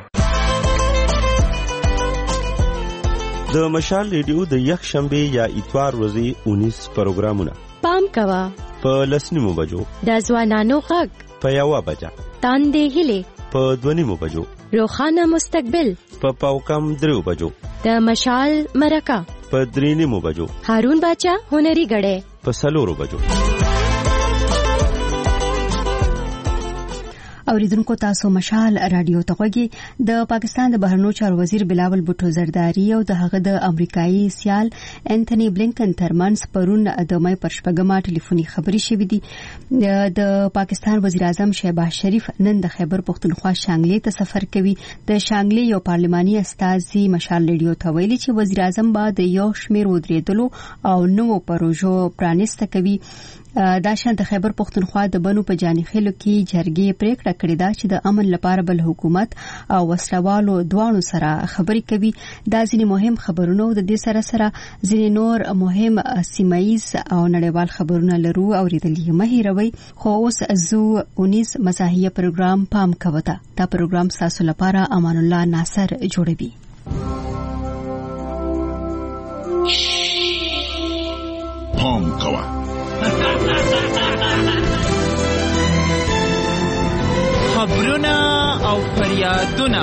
د مشال لیډیو د یک شنبه یا اتوار ورځې اونیس پروګرامونه پام کوا په لسنیمو بجو د ځوانانو غږ په یو بجه تاندې هلي په دونیمو بجو روخانه مستقبل په پاوکم درو بجو د مشال مرکه په درینیمو بجو هارون باچا هنري غړې په سلورو بجو. اوریدونکو تاسو مشال رادیو ته غوږی د پاکستان د بهرنیو چارو وزیر بلاول بوټو زرداری او د هغه د امریکایي سیال انټونی بلینکن ترمنځ پرون د مې پر شپږمه ټلیفوني خبري شوې دي. د پاکستان وزیر اعظم شهباز شریف نن د خیبر پښتونخوا شانګلې ته سفر کوي. د شانګلې یو پارلماني استازي مشال ریډیو ته ویلي چې وزیر اعظم بعد یو شمیر ودرېدلو او نوو پروژو پرانیسته کوي. دا شان د خیبر پښتونخوا د بنو په جانخېلو کې جرګې پریکړه کړې ده چې د امن لپاره بل حکومت او وسلوالو دوانو سره خبرې کوي. دا ځینې مهم خبرونه د دې سره سره ځینې نور مهم سیمایز او نړیوال خبرونه لرو اوریدلې مه هیروئ. خو اوس زو اونیس مزاحیه پروګرام پام کوته. دا پروګرام تاسو لپاره امان الله ناصر جوړوي. پام کوه خبرونه او فریادونه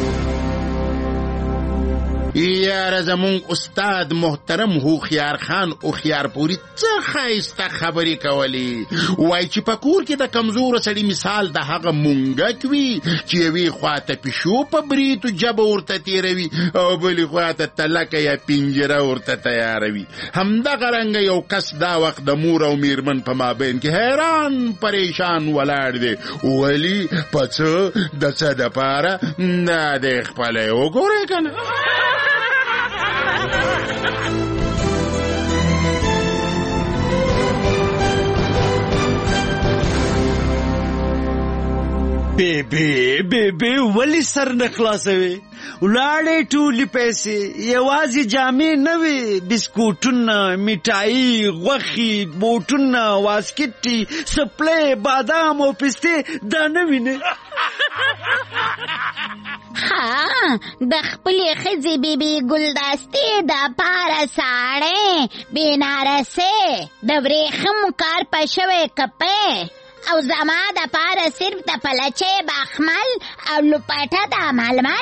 یاره زمون استاد محترم هوخیار خان او خيار پوری څه خایسته خبرې کولی وای چې په کور کې د کمزور سړي مثال د هغه مونږک وی چې وی خواته پښو په بریتو جب ورته تیروي او بلی خواته تلکه یا پنجره ورته تیاروي. همدغه رنګ یو کس دا وخت د مور او میرمن په مابین کې حیران پریشان ولاړ دی ولی پڅ د څه د پاره نه د خپل وګورې کنه. بیبی بیبی ولی سر نخلاصوي ولاړې ټولې پیسې یوازې جامې نه وي بسکوټونه میټایي غوښې بوټونه واسکټي سپلې بادام او پستې دا نه وینې ها د خپلې ښځې بیبي ګلدستې د پاره ساړې بنارسې د ورېښمو کار په شوی کپې او زما د پاره صرف د پلچې بخمل او لپټه د ململ.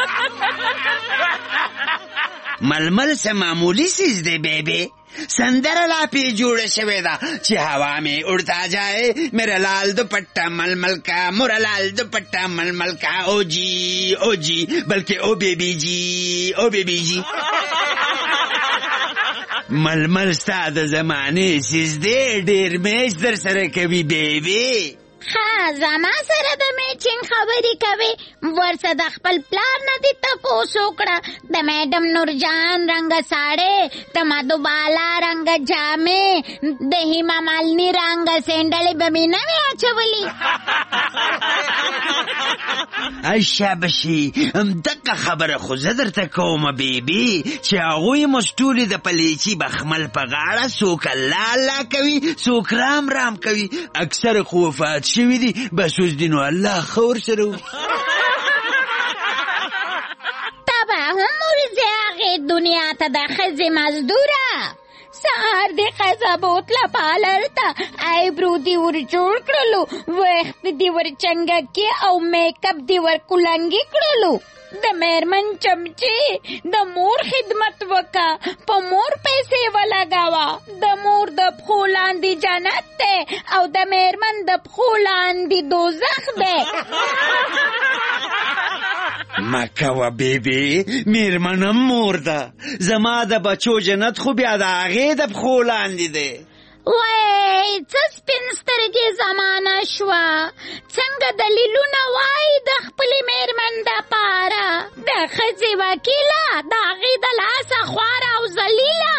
ململ څه معمولی سیز دی بیبي، سندره لا پی جوړه شوې ده چې هوا میں اڑتا جائے میرا لال دوپٹہ ململ کا، مورا لال دوپٹہ ململ کا، او جی او جی بلکہ او بیبی جی او بیبی جی. ململ ستا د زمانې سیز دی، ډېر میچ در سره کوي بیبي. ها زما سره د میچینګ خبرې کوي، ورسه د خپل پلار نه دې تپوس وکړه د میډم نورجان رنګ ساړې، د مدوبالا رنګ جامې، د هیما مالني رنګ سینډلې به مې نه وې اچولي. ای شابشي، همدغه خبره خو زه درته کوم بیبي چې هغوی مستولي د پلیچي بخمل په غاړه څوک الله الله کوي، څوک رام رام کوي، اکثر خو وفات شوي دي. بس اوس دي نو الله ښه ورسره و. ته به هم ورځې هغې دنیا ته د ښځې مزدوره. سهار دې ښځه بوتله پالر ته ایبرو دې ور جوړ کړلو، ویښت دې ور چنګکې او میک اپ دې ور کلنګې کړلو. د میرمن چمچې د مور خدمت وکا، په مور پیسې ولګاوه. د مور د پښو لاندې جنت دی او د میرمن د پښو لاندې دوزخ دی. مکوه بیبي، میرمنم مور ده، زما د بچو جنت خو بیا د هغې د پښو لاندې دی. وای څه سپین سترګې زمانه شوه، څنګه دلیلونه وای د خپلې میرمن دپاره، د ښځې وکیله، د هغې د لاسه خواره او ذلیله.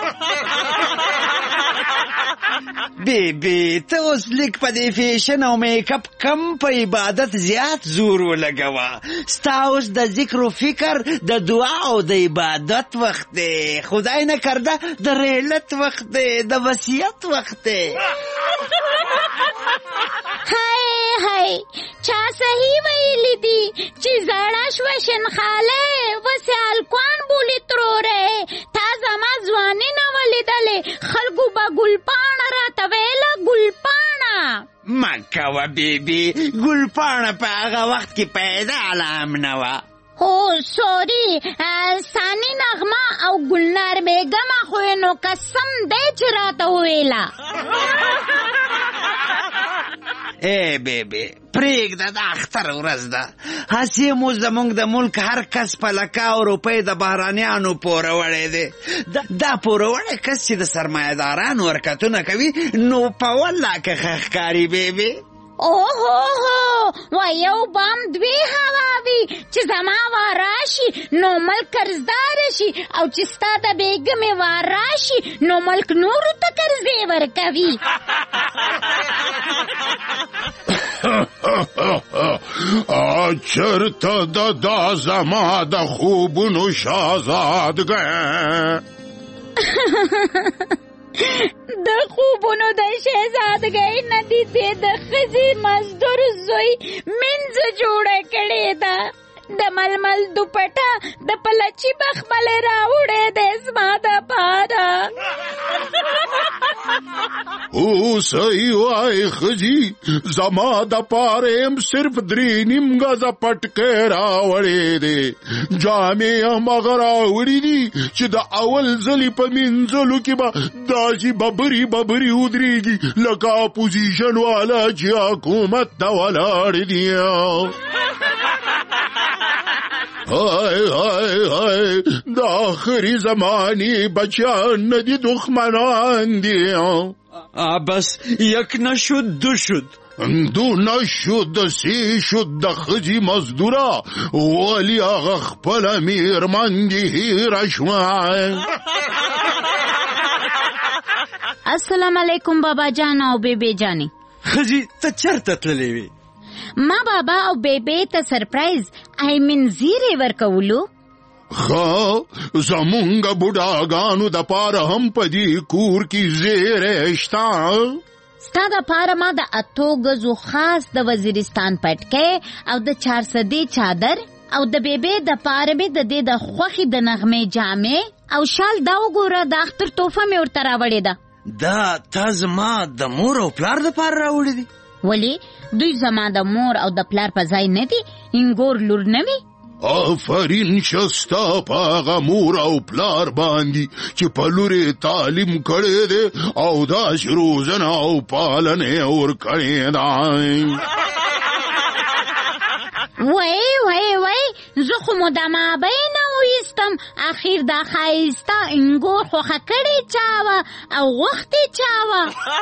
بیبي ته اوس لیک په دې فیشن او میک اپ کم په عبادت زیات زور ولګوه. ستا اوس د ذکر و فکر د دعا او د عبادت وخت دی، خدای نه کرده د ریلت وخت دی، د وصیت وخت دی. هی هی چا صحیح ویلی دی چې زړه شوه شنخالی وسې هلکوان بولي تروری. تا زما ځواني نه ولیدلې، خلکو به ګلپاڼه راته ویله ګلپاڼه. مه کوه بیبي، ګلپاڼه په هغه وخت کې پیدا علام نه وه. هو سوري، ثاني نغمه او ګلنار بیګمه خو یې نو قسم دی چې راته وویله. ای بیبي پرېږده، د اختر ورځ ده، هسې مو زموږ د ملک هر کس په لکاو روپۍ د بهرانیانو پوروړی دی. دا پوروړی کس چې د سرمایهدارانو حرکتونه کوي نو په والله که ښه ښکاري بیبي. اوهو هو و یو بام دوی هواوي چې زما وار راشي نو ملک قرضدار شي، او چې ستا د بیګمې وار راشي نو ملک نورو ته قرضې ورکوي. چرته د دا زما د خوبونو شهزادګۍ، د خوبونو د شهزادګۍ نه دې دې د ښځې مزدور زوی منځ جوړه کړې ده. د ململ دوپټه د پلچي بخملې راوړې دی زما دپاره. اوس ای وای ښځې زما دپاره یم صرف درې نیم ګزه پټکی راوړی دی، جامې هم هغه راوړي دي چې د اول ځلې په مینځلو کې به داسې ببرې ببرې ودرېږي لکه اپوزیشن والا چې حکومت ته ولاړ دي. های های های د آخري زمانې بچیان نه دي، دښمنان دي. بس یک نشد دو شد، دو نشد سی شد د ښځې مزدوره، ولې هغه خپله میرمن دې هېره شوه. السلام علیکم بابا جان او بیبي جانې. ښځې ته چېرته تللی وې؟ ما بابا او بیبي ته سرپرایز آی مین زیری ورکولو. ښه زمونږ بوډاګانو دپاره هم په دې کور کې زیری شته. ستا دپاره ما د اتو ګزو خاص د وزیرستان پټکی او د چار سدې چادر او د بیبي د پاره مې د دې د خوښې د نغمې جامې او شال دا وګوره د اختر توفه مې ورته راوړې ده. دا تا زما د مور او پلار دپاره راوړې دي؟ ولې دوی زما د مور او د پلار په ځای نه دي؟ انګور لور نه وي؟ آفرین شستا په هغه مور او پلار باندې چې په لورې تعلیم کړی دی او داسې روزنه او پالنې ورکړې ده. وای وای وای زه خو مو د مابۍ نه وایستم، اخیر دا ښایسته انګور خوښه کړې چا وه او غوښتې چا وه؟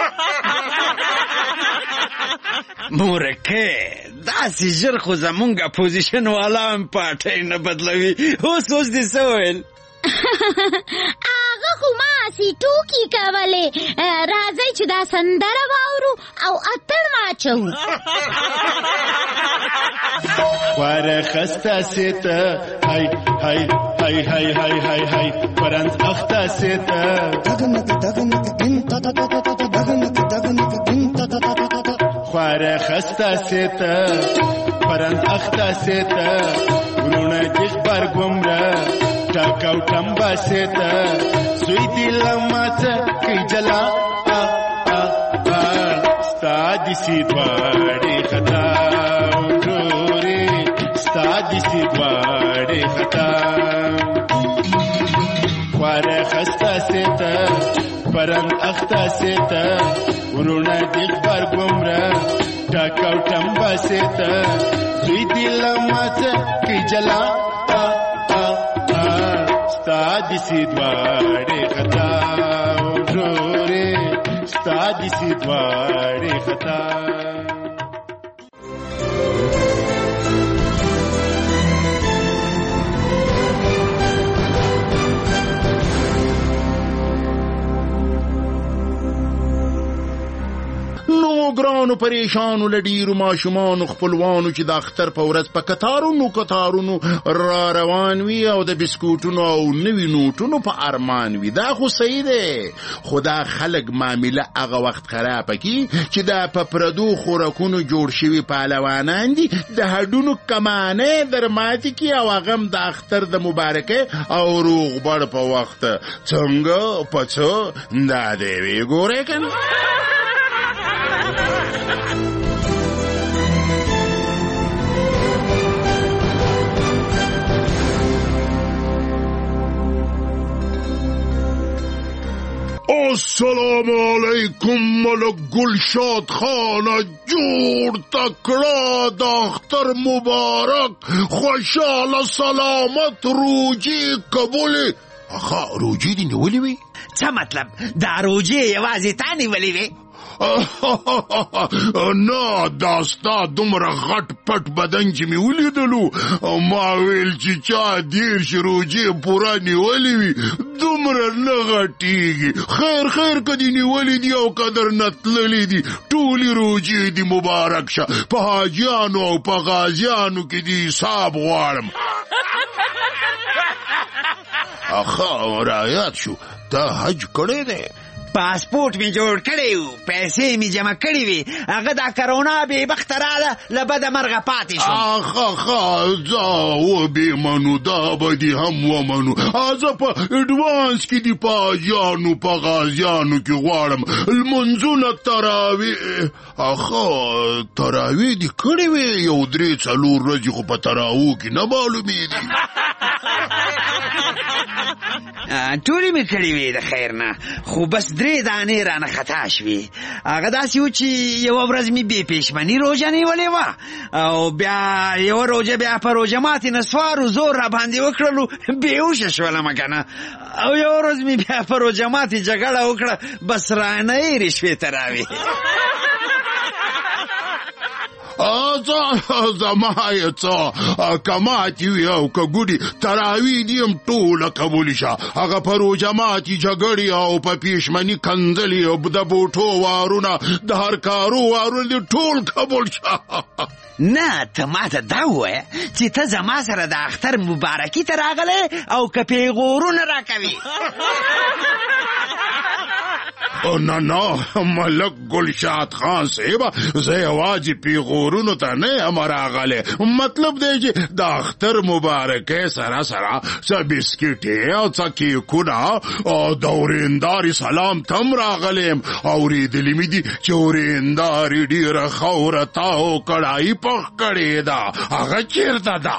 مورکې داسې ژر خو زمونږ اپوزیشن والا هم پاټۍ نه بدلوي. اوس اوس دې څه ویل؟ هغه خو ماسې ټوکې کولې. راځئ چې دا سندره واورو او اتڼ واچوو. خواره خسته سیته هی هی هی هی هی هی هی پرند اخته سیته دغنک دغنک دین تا تا تا تا دغنک دغنک دین تا تا تا تا خواره خسته سیته پرند اخته سیته ورونه دیخ بر گمره ټاکاو ټمبا سیته سوی دی لماته کی جلا ستا دیسی دواړې خطا دسی دواړې خطا خواره خسته سیته پرند اخته سیته ورونه دی خبر ګمره ټاکاو ټمبا سیته زوی دی لماته کی جلا ستا دسی دواړې خطا ورورې ستا دسی دواړې خطا. ګرانو پریشانو لډیرو ماشومانو خپلوانو چې د اختر په ورځ په کتارونو کتارونو را روان وي او د بسکوټونو او نوي نوټونو په ارمان وي. دا خو صحیح دی، خو دا خلک معامله هغه وخت خرابه کی چې دا په پردو خوراکونو جوړ شوي پهلوانان دي د هډونو کمانې در ماتې کی او هغه هم د اختر د مبارکۍ او روغبړ په وخت څنګه په څه دا دی وی ګورې کنه. السلام علیکم ملک گلشاد خانه جوړ تکړه د اختر مبارک خوشاله سلامت روجی قبولې. اخا روجی دې نیولې وي؟ څه مطلب دا روجی یوازې تا نیولې وي؟ نه دا ستا دومره غټ پټ بدن چې مې ولیدلو ما ویل چې چا دېرش روجې پوره نیولې وي دومره نه غټېږي. خیر خیر که دې نیولې دي او که درنه تللې دي ټولې روجې دې مبارک شه. په حاجیانو او په غازیانو کې دې حساب غواړم. اخا رایات شو تا حج کړی دی؟ پاسپورت می جوړ کړی و، پیسې می جمع کړی وي، هغه دا کرونا بې بخته راله له بده مرغه پاتې شو. اخه ښه زه وبېمنو دا به دې هم ومنو. زه په اډوانس کې دې په حاجیانو په غازیانو کې غواړم لمونځونه تراویح. اخه تراویح دې کړې وې؟ یو درې څلور ورځې خو په تراوو کې نه معلومېدي. ټولې مې کړې وې د خیر نه، خو بس درې دانې رانه خطا شوې. هغه داسې و چې یوه ورځ مې بې پېشمني روژه نیولې وه او بیا یوه روژه بیا په روژه ماتې نسوارو زور را باندې وکړلو بېهوشه شولم که نه، او یوه ورځ مې بیا په روژه ماتې جګړه وکړه بس رانه یې شپې ته راوې. زما یې څه که ماتې وي او که ګوډي تراویح دې هم ټوله قبول شه. هغه په روژه ماتې جګړې او په پېشمني کنځلې او د بوټو وارونه د هر کارو وارونه دې ټول قبول شه. نه ته ماته دا ووایه چې ته زما سره د اختر مبارکي ته راغلی او که پیغورونه راکوي. نه نه ملک گلشاد خان صاحب زه یوازې پیغورونو ته نه یم راغلی، مطلب دی چې د اختر مبارکۍ سره سره څه بسکټې او څه کیکونه او د ورېندارې سلام ته هم راغلی یم. اورېدلي مې دي چې ورېندارې ډېره خاوره تاو کړایي پخ کړې ده، هغه چېرته ده؟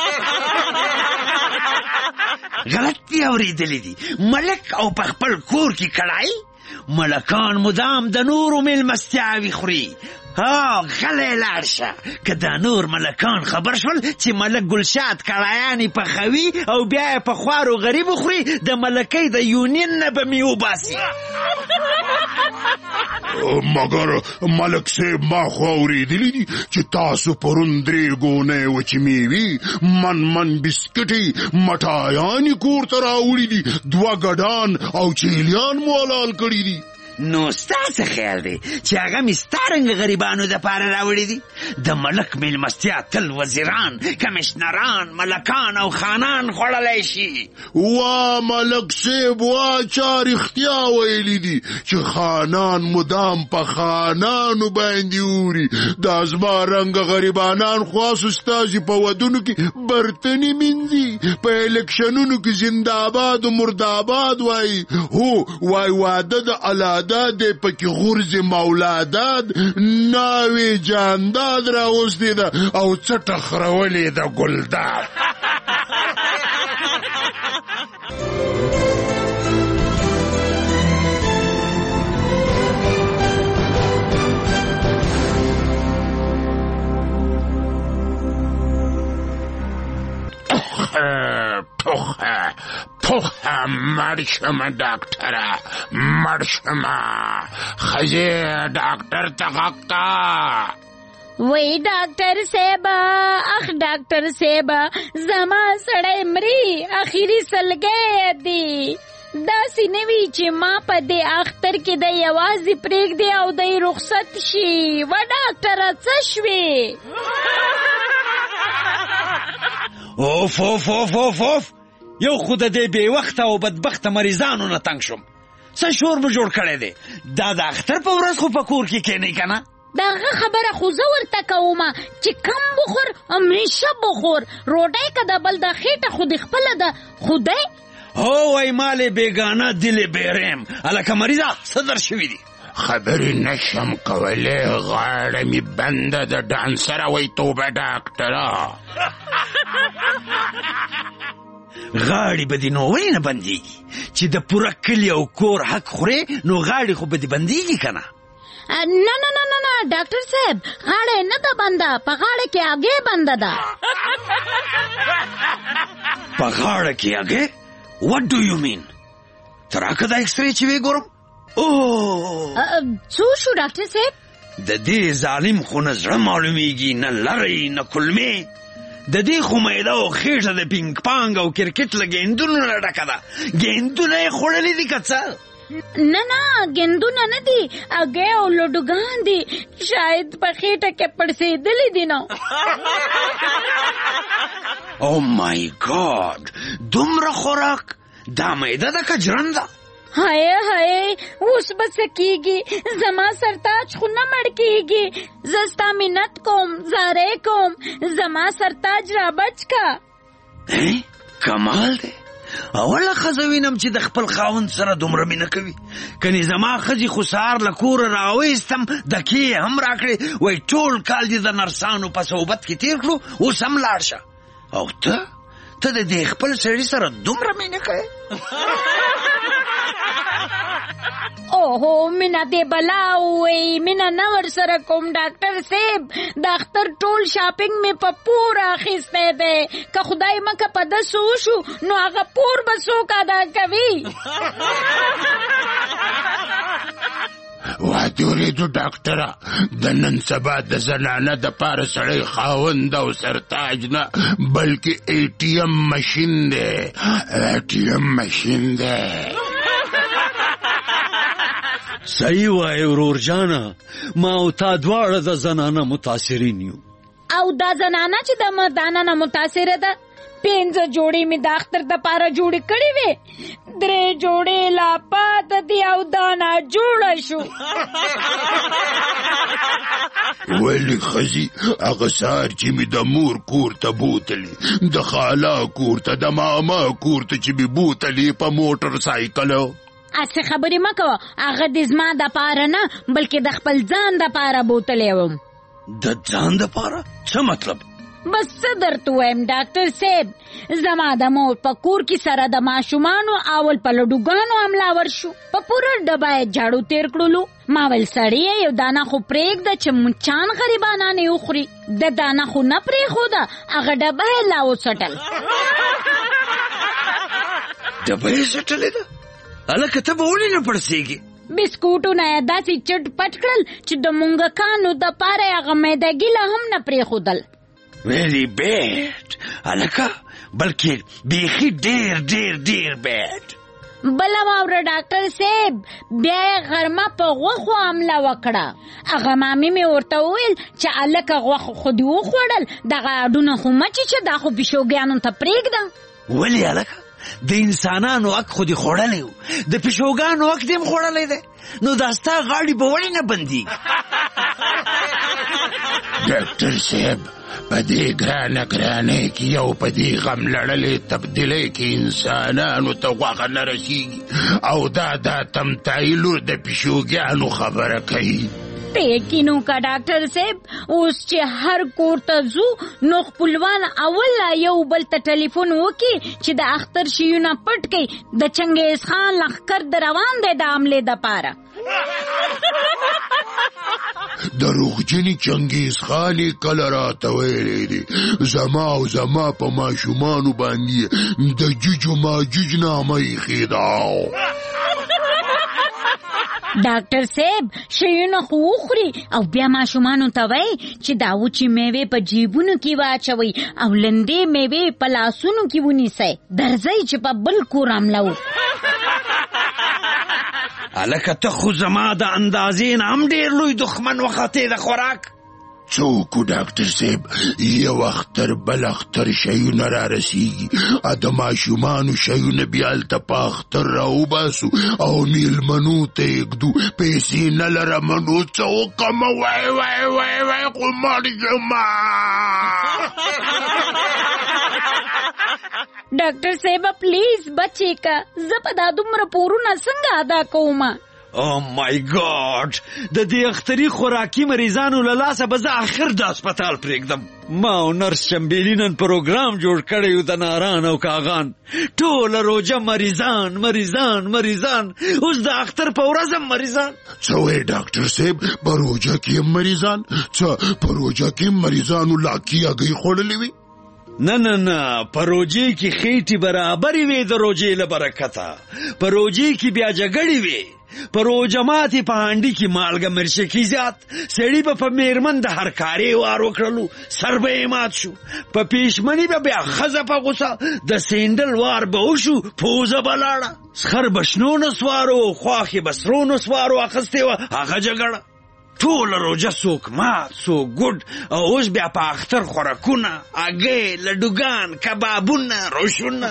غلط دي اورېدلي دي، ملک او په خپل کور کې کړایي. ملکان مدام د نورو میلمستیاوې خوري. ها غلی لاړ شه، که دا نور ملکان خبر شول چې ملک گلشاد کړایانې پخوي او بیا یې په خوارو غریبو خوري، د ملکۍ د یونین نه به مې وباسي. مګر ملک صاحب ما خو اورېدلي دي چې تاسو پرون درې ګونۍ وچې میوې، من من بسکټې، مټایانې کور ته راوړي دي، دوه ګډان او چیلیان مو حلال کړي دي. نو ستا څه خیال دی چې هغه مې ستا رنګه غریبانو دپاره راوړي دي؟ د ملک میلمستیا تل وزیران، کمشنران، ملکان او خانان خوړلی شي. وا ملک صاحب وا چا رښتیا ویلي دي چې خانان مدام په خانانو باندې اوري. دا زما رنګه غریبانان خواصو ستاسې په ودونو کې برتنې مینځي، په الکشنونو کې زنده‌آباد و مرده‌آباد وایي. هو وای واده د الاده دې پکې غورځې مولاداد، ناوې جانداد راوستې ده او څټه خرولې ده ګلداد. پوخه پوخه مرشم ډاکټره مرشم خزه ډاکټر ته غکتا وی ډاکټر صاحب اخ ډاکټر صاحب زما سړی مري اخیری سلګی دی داسې نه وي چې ما په دې اختر کې د یوازې پرېږدي او د رخصت شي. و ډاکټره څه شوې؟ اوف اوف اوف اوف اوف یو خو د دې بې وخته او بدبخته مریضانو نه تنګ شوم. څه شور مو جوړ کړی دی؟ دا د اختر په ورځ خو په کور کې کښېنئ که نه؟ دغه خبره خو زه ورته کومه چې کم بخور همیشه بخور، روډۍ که د بل د خېټه خو دې خپله ده خدای. هو وای مالې بېګانه دلې بېریم هلکه مریضه څه در شوي دي؟ خبرې نشم کولی، غاړه مې بنده ده ډانسره وی توبه ډاکټره. غاړې به دې نو ولې نه بندېږي چې د پوره کلي او کور حق خورې، نو غاړې خو به دې بندېږي که نه؟ نه نه نه نه نه ډاکټر صاحب غاړه نه ده بنده، په غاړه کې اګې بنده ده. په غاړه کې اګې؟ What do you mean؟ ته راکه دا اکسرې چې وی ګورم. څو شو ډاکټر صاحب؟ د دې ظالم خو نه زړه معلومیږي، نه لرې نه کلمې. د دې خو میده او خېټه د پینګ پانګ او کرکټ له ګیندونو نه ډکه ده. ګیندونه یې خوړلي دي که څه؟ نه نه ګیندونه نه دي، اګې او لوډوګان دي، شاید په خېټه کې پړسېدلي دي. نو او مای ګاډ دومره خوراک دا میده ده که جرنده؟ هاي هاي اوس به څه کېږي؟ زما سرتاج خو نه مړ کېږي. زه ستا منت کوم، زارۍ کوم، زما سرتاج را بچ که. کمال دی، اوله ښځه وینم چې د خپل خاوند سره دومره مینه کوي. کنې زما ښځې خو سهار له کوره راویستم، دکې یې هم راکړې، وایي ټول کال دې د نرسانو په صحبت کې تېر کړو، اوس هم لاړ شه. او ته ته د دې خپل سړي سره دومره مینه کوې؟ اوهو مینه دې بلا ووی، مینه نه ورسره کوم ډاکټر صاحب. د اختر ټول شاپینګ مې په پور اخیستی دی، که خدای مکه په داسې وشو نو هغه پور به څوک ادا کوي؟ واده ورېدو ډاکټره، د نن سبا د زنانه دپاره سړی خاوند او سرتاج نه بلکې ای ټي ایم مشین دی. ای ټي ایم مشین دی. صحیح وایې ورور جانه، ما او تا دواړه د زنانه متاثرین یو. او دا زنانه چې د مردانه نه متاثره ده، پنځه جوړې مې د اختر دپاره جوړې کړې وې، درې جوړې لا پاته دي او دا نا جوړه شو. ولی خزي هغه سهار چې مې د مور کور ته بوتلې، د خالا کور ته، د ماما کور ته چې مې بوتلې په موټر سایکلو. اسې خبرې مه کوه، هغه د زما دپاره نه بلکې د خپل ځان دپاره بوتلی وم. د ځان دپاره؟ څه مطلب؟ بس څه درته ووایم ډاکټر صاحب، زما د مور په کور کې سره د ماشومانو اول په لډوګانو حملاور شو. په پوره ډبه یې جاړو تېر کړلو. ما ویل سړیه یو دانه خو پرېږده چې مچان غریبانان یې وخوري. د دانه خو نه پرېښوده، هغه ډبه یې لا وڅټل. ډبه یې څټلې ده؟ هلکه ته به ولې نه پړسېږې؟ بسکوټونه یې داسې چټ پټ کړل چې د مونږکانو دپاره یې هغه میده ګیله هم نه پرېښودل. ویری بیډ هلکه، بلکې بیخي ډېر ډېر ډېر بیډ. بله واوره ډاکټر صاحب، بیا یې غرمه په غوښو حمله وکړه. هغه مامي مې ورته وویل چې هلکه غوښه خو دې وخوړل، دغه اډونه خو مه چیچه، دا خو پیشوګیانو ته پرېږده. ولې هلکه؟ د انسانانو حق خو دې خوړلی و، د پیشوګانو حق دې هم خوړلی دی، نو دا ستا غاړې به ولې نه بندېږي؟ ډاکټر صاحب، په دې ګرانه ګرانۍ کې یو په دې غم لړلې تبدیلۍ کې انسانانو ته غوښه نه رسېږي، او دا دا تمتایي لور د پیشوګیانو خبره کوي. ته یقین وکړه ډاکټر صاحب، اوس چې هر کور ته ځو نو خپلوان اول یو بل ته ټلیفون وکړي چې د اختر شیونه پټ کړي، د چنګیز خان لښکر د روان دی د حملې دپاره. دروغجنې چنګیز خان یې کله راته ویلی دی زما او زما په ماشومانو باندې د جوجو ماجوج نامه ایښې ده. ډاکټر صاحب، شیونه خو وخوري او بیا ماشومانو ته وایي چې دا وچې میوې په جیبونو کې واچوئ او لندې میوې په لاسونو کې ونیسئ، درځئ چې په بل کور حمله وکړو. هلکه ته خو زما د اندازې نه هم ډېر لوی دښمن وختې د خوراک. څوک ډاکټر صاحب، یو اختر بل اختر شیونه را رسیږي، ا د ماشومانو شیونه بیا هلته په اختر راوباسو او میلمنو ته یې ږدو. پیسې نه لرمه نو څه وکړمه؟ وای وای وای وای خو مړ یمه. ډاکټر صاحب پلیز بچې که، زه په دا دومره پورونه څنګه ادا کوم؟ او مای ګاډ، د دې اختري خوراکي مریضانو له لاسه به زه آخر د هسپتال پرېږدم. ما او نرس چمبیلي نن پروګرام جوړ کړی و د ناران او کاغان، ټوله روژه مریضان مریضان مریضان، اوس د اختر په ورځ هم مریضان. څه وایې ډاکټر صاحب، په روژه کې هم مریضان؟ څه په روژه کې هم مریضانو لاکي هګۍ خوړلې وي؟ نه نه نه، په روژې کې خېټې برابرې وې د روژې له برکته، په روژې کې بیا جګړې وې، په روژه ماتې په هانډي کې مالګه مرچکي زیات، سړي به په میرمن د هر کارې وار وکړلو، سر به یې مات شو، په پیشمني به بیا ښځه په غوسه، د سینډل وار به وشو، پوزه به لاړه، سخر به شنو نسوارو، خواښې به سرو نسوارو اخیستې وه، هغه جګړه. ټوله روژه څوک مات څوک ګوډ، او اوس بیا په اختر خوراکونه، هګۍ، لډوګان، کبابونه، روشونه.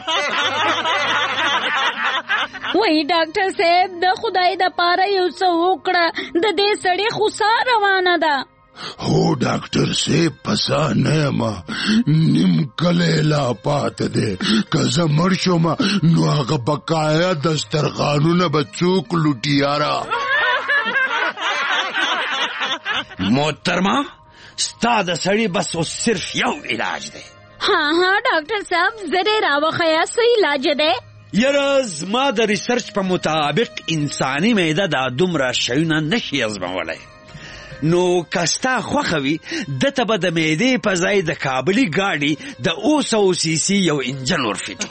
وای ډاکټر صاحب، د خدای دپاره یو څه وکړه، د دې سړي خو ساه روانه ده. هو ډاکټر صاحب، پسا نه یم، نیم کلی لا پاته دی، که زه مړ شوم نو هغه بقایا دسترخوانونه به څوک لوټي یاره؟ محترمه، ستا د سړي بس اوس صرف یو علاج دی. ها ها ډاکټر صاحب، زری راوښیه څه علاج دی؟ یاره زما د ریسرچ په مطابق انساني معده دا دومره شیونه نشي ازمولی، نو که ستا خوښه وي دته به د معدې په ځای د کابلي ګاډي د اوه سوه سی سی یو انجن ورفیټو.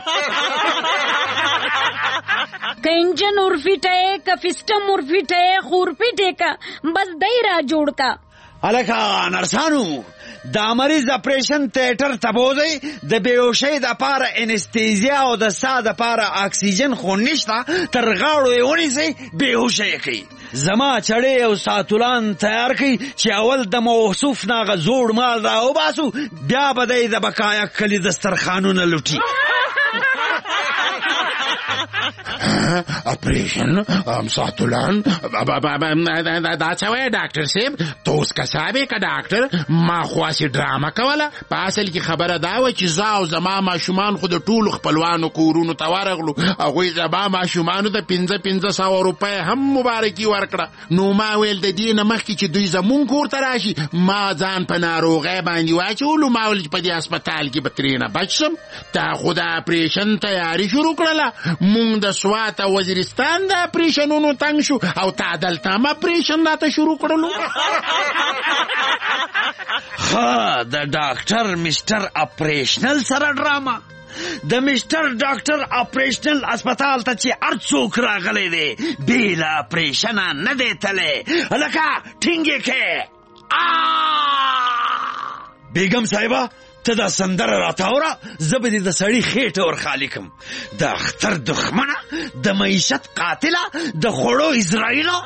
که انجن ورفیټه یې، که فسټم ورفیټه یې، خو ورفیټ یې که، بس دی را جوړ که. هلکه نرسانو، دا مریض اپریشن تیټر ته بوځئ، د بېهوشۍ دپاره انستیزیا او د ساه دپاره اکسیجن خو نشته، تر غاړو یې ونیسئ، بېهوشه یې کوي. زما چړې او ساتولان تیار کړئ چې اول د موصوف نه هغه زوړ مال را وباسو، بیا به دی د بقایا کلي دسترخوانونه لوټي. اپریشن ساتولان دا څه وایي ډاکټر صاحب ته اوس کساب یې که ډاکټر ما خو هسې ډرامه کوله په اصل کې خبره دا وه چې زه او زما ماشومان خو د ټولو خپلوانو کورونو ته ورغلو هغوی زما ماشومانو ته پنځه پنځه سوه روپۍ هم مبارکي ورکړه نو ما ویل د دې نه مخکې چې دوی زمونږ کور ته راشي ما ځان په ناروغۍ باندې واچولو ما ویل چې په دې هسپتال کې به ترېنه بچ سم تا خو د اپریشن تیاري شروع کړله مونږ د سوات او وزیرستان د اپریشنونو تنګ شو او تا دلته هم اپریشن راته شروع کړلو ها د ډاکټر مستر اپریشنل سره ډرامه د مستر ډاکټر اپریشنل اسپتال ته چې هر څوک راغلی دی بې له اپریشنه نه دی تللی هلکه ټینګ یې کې بیګم صاحبه ته دا سندره راته اوره زه به دې د سړي خېټه ور خالي کړم د اختر دښمنه د معیشت قاتله د خوړو اسرائیله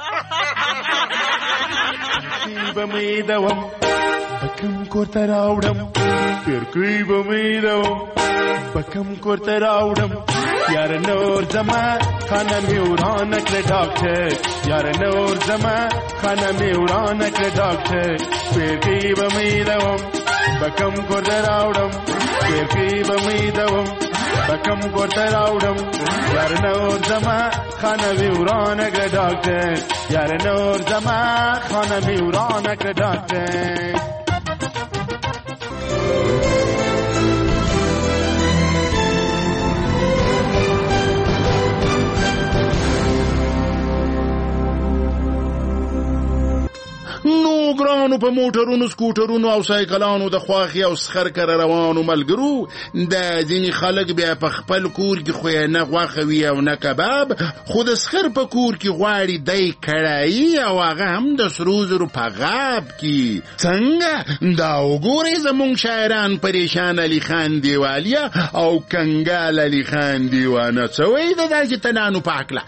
به مې دوم بکم کور ته راوړم پیرکۍ به مې دوم بکم کور ته راوړم یار نور زما خانه مې ورانه کړه ډاکټر یار نور زما خانه مې ورانه کړه ډاکټر پیرکۍ به مې دوم بکم کور ته راوړم پیرکۍ به مې دوم بکم کور ته راوړم یار نور زما خانه مې ورانه کړه ډاکټر یار نور زما خانه مې ورانه کړه ډاکټر نو ګرانو په موټرونو سکوټرونو او سایکلانو د خواخي او سخر کره روانو ملګرو د ځینې خلک بیا په خپل کور کې خو یې نه غوښه وي او نه کباب خو د سخر په کور کې غواړي دی کړایي او هغه هم د سرو زرو په غاب کې څنګه دا وګورئ زموږ شاعران پریشان علي خان دیوالیا او کنګال علي خان دیوانه څه وایي د داسې تنانو په هکله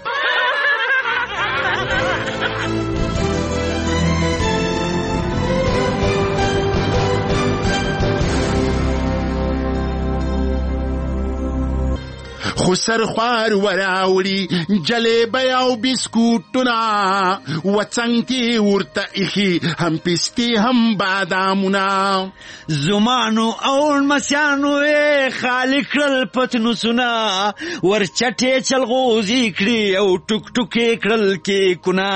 خو سرخوار وراوړي جلیبی او بسکوټونه وڅنګ کې ورته ایښي هم پستې هم بادامونه زمانو او لمسیانو یې خالي کړل پتنوسونه ورچټې چلغوزي کړي او ټوک ټوکې کړل کیکونه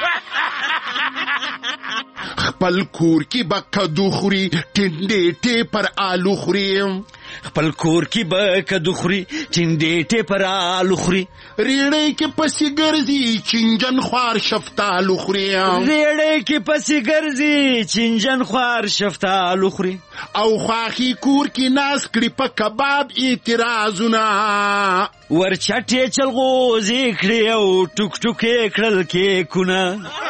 خپل کور کې به کدو خوري ټنډېټې پر آلو خوري خپل کور کې به کدو خوري ټنډېټې پر آلو خوري ریړۍ کې پسې ګرځي چنجن خوار شفتالو خوري ریړۍ کې پسې ګرځي چنجن خوار شفتالو خوري او خواخي کور کې ناز کړي په کباب اعتراضونه ورچټې چلغوزي کړي او ټوک ټوکې کړل کیکونه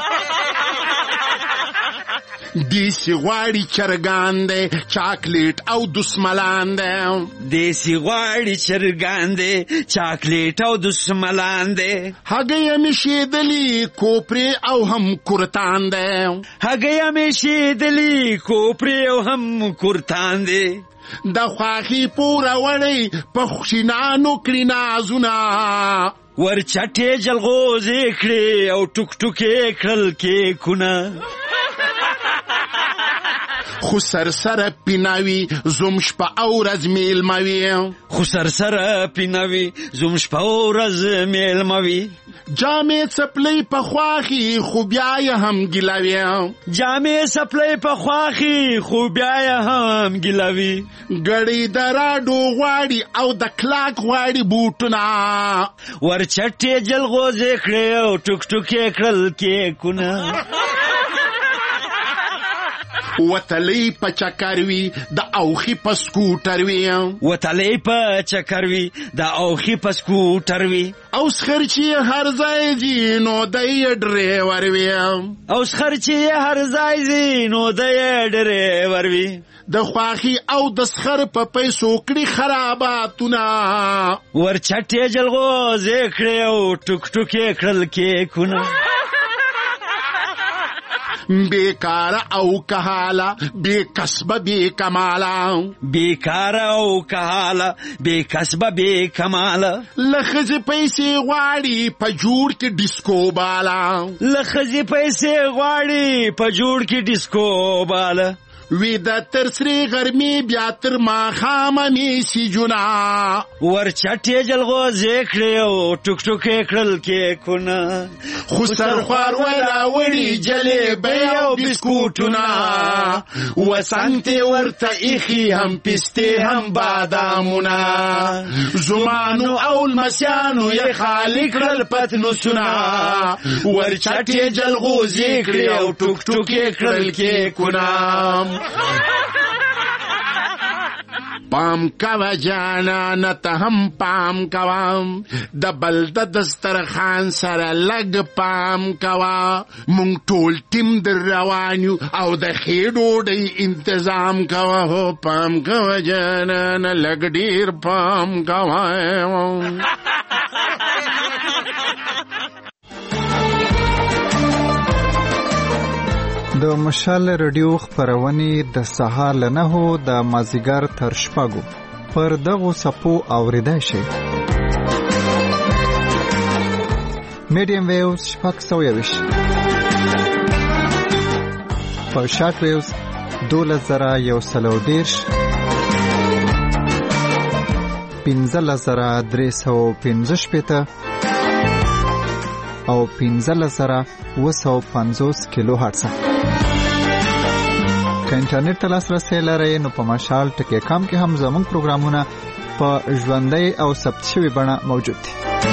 دیسی غواړي چرګان دی چاکلیټ او دسملان دی دیسی غواړي چرګان دی چاکلیټ او دسملان دی هګۍ مې شیدلي کوپرې او هم کورتان دی هګۍ مې شیدلي کوپرې او هم کورتان دی د خواخي پوره وړی په خوشینانو کړي نازونه ورچټې جلغوزې کړي او ټوک ټوکې کړل کیکونه خو سرسره پیناوي زوم شپه او ورځ میلموي خو سرسره پیناوي زوم شپه او ورځ میلموي جامې څپلۍ په خواخي خو بیا یې هم ګیلوي جامې څپلۍ په خواخي خو بیا یې هم ګیلوي ګړۍ د راډو غواړي او د کلاک غواړي بوټونه ورچټې جلغوزې کړې او ټوک ټوکې کړل کیکونه وتلی په چکر وي د اوخي په سکوټر وي وتلی په چکر وي د اوخي په سکوټر وي او سخر چې هر ځای ځي نو دی ډریور وي او سخر چې هر ځای ځي نو دی ډریور وي د خواخي او د سخر په پیسو کړي خراباتونه ورچټې جلغوزې کړې او ټوک ټوکې کړل کیکونه بیکار او کهاله بے کسبه بے کماله بیکار او کهاله بے کسبه بے کماله لخذ پیسې غواړي په جوړ کې ډیسکو بالا لخذ پیسې غواړي په جوړ کې ډیسکو بالا وی د تر سری غرمی بیا تر ماښامه می سیجونه ورچټې جلغوزې کړې او ټوک ټوکې کړل کیکونه خو سرخوار وراوړي جلیبۍ او بسکوټونه وسنتې ورته ایښي هم پستې هم بادامونه زمانو او لمسیانو یې خالي کړل پتنوسونه ورچټې جلغوزې کړې او ټوک ټوکې کړل کیکونه پام کوا جانا ته هم پام کوام د بل د دسترخوان سره لږ پام کوا مونږ ټول ټیم در روان یو او د ښې ډوډۍ انتظام کوا هو پام کوا جانا لږ ډېر پام کوا د مشال رادیو خبرونه د سهار له نهو د مازیګر تر شپږو پر دغو سپو اوریدای شي. میډیم ویوز شپږ سوه یویش په شارټ ویوز دولس زره یو سل او دېرش پنځلس زره درې سوه پنځه شپېته او پنځلس زره اوه سوه پنځوس کیلو هرتز. که انټرنیټ ته لاسرسی لرئ نو په مشال ټکی کام کې هم زموږ پروګرامونه په ژوندۍ او ثبت شوي بڼه موجود دي.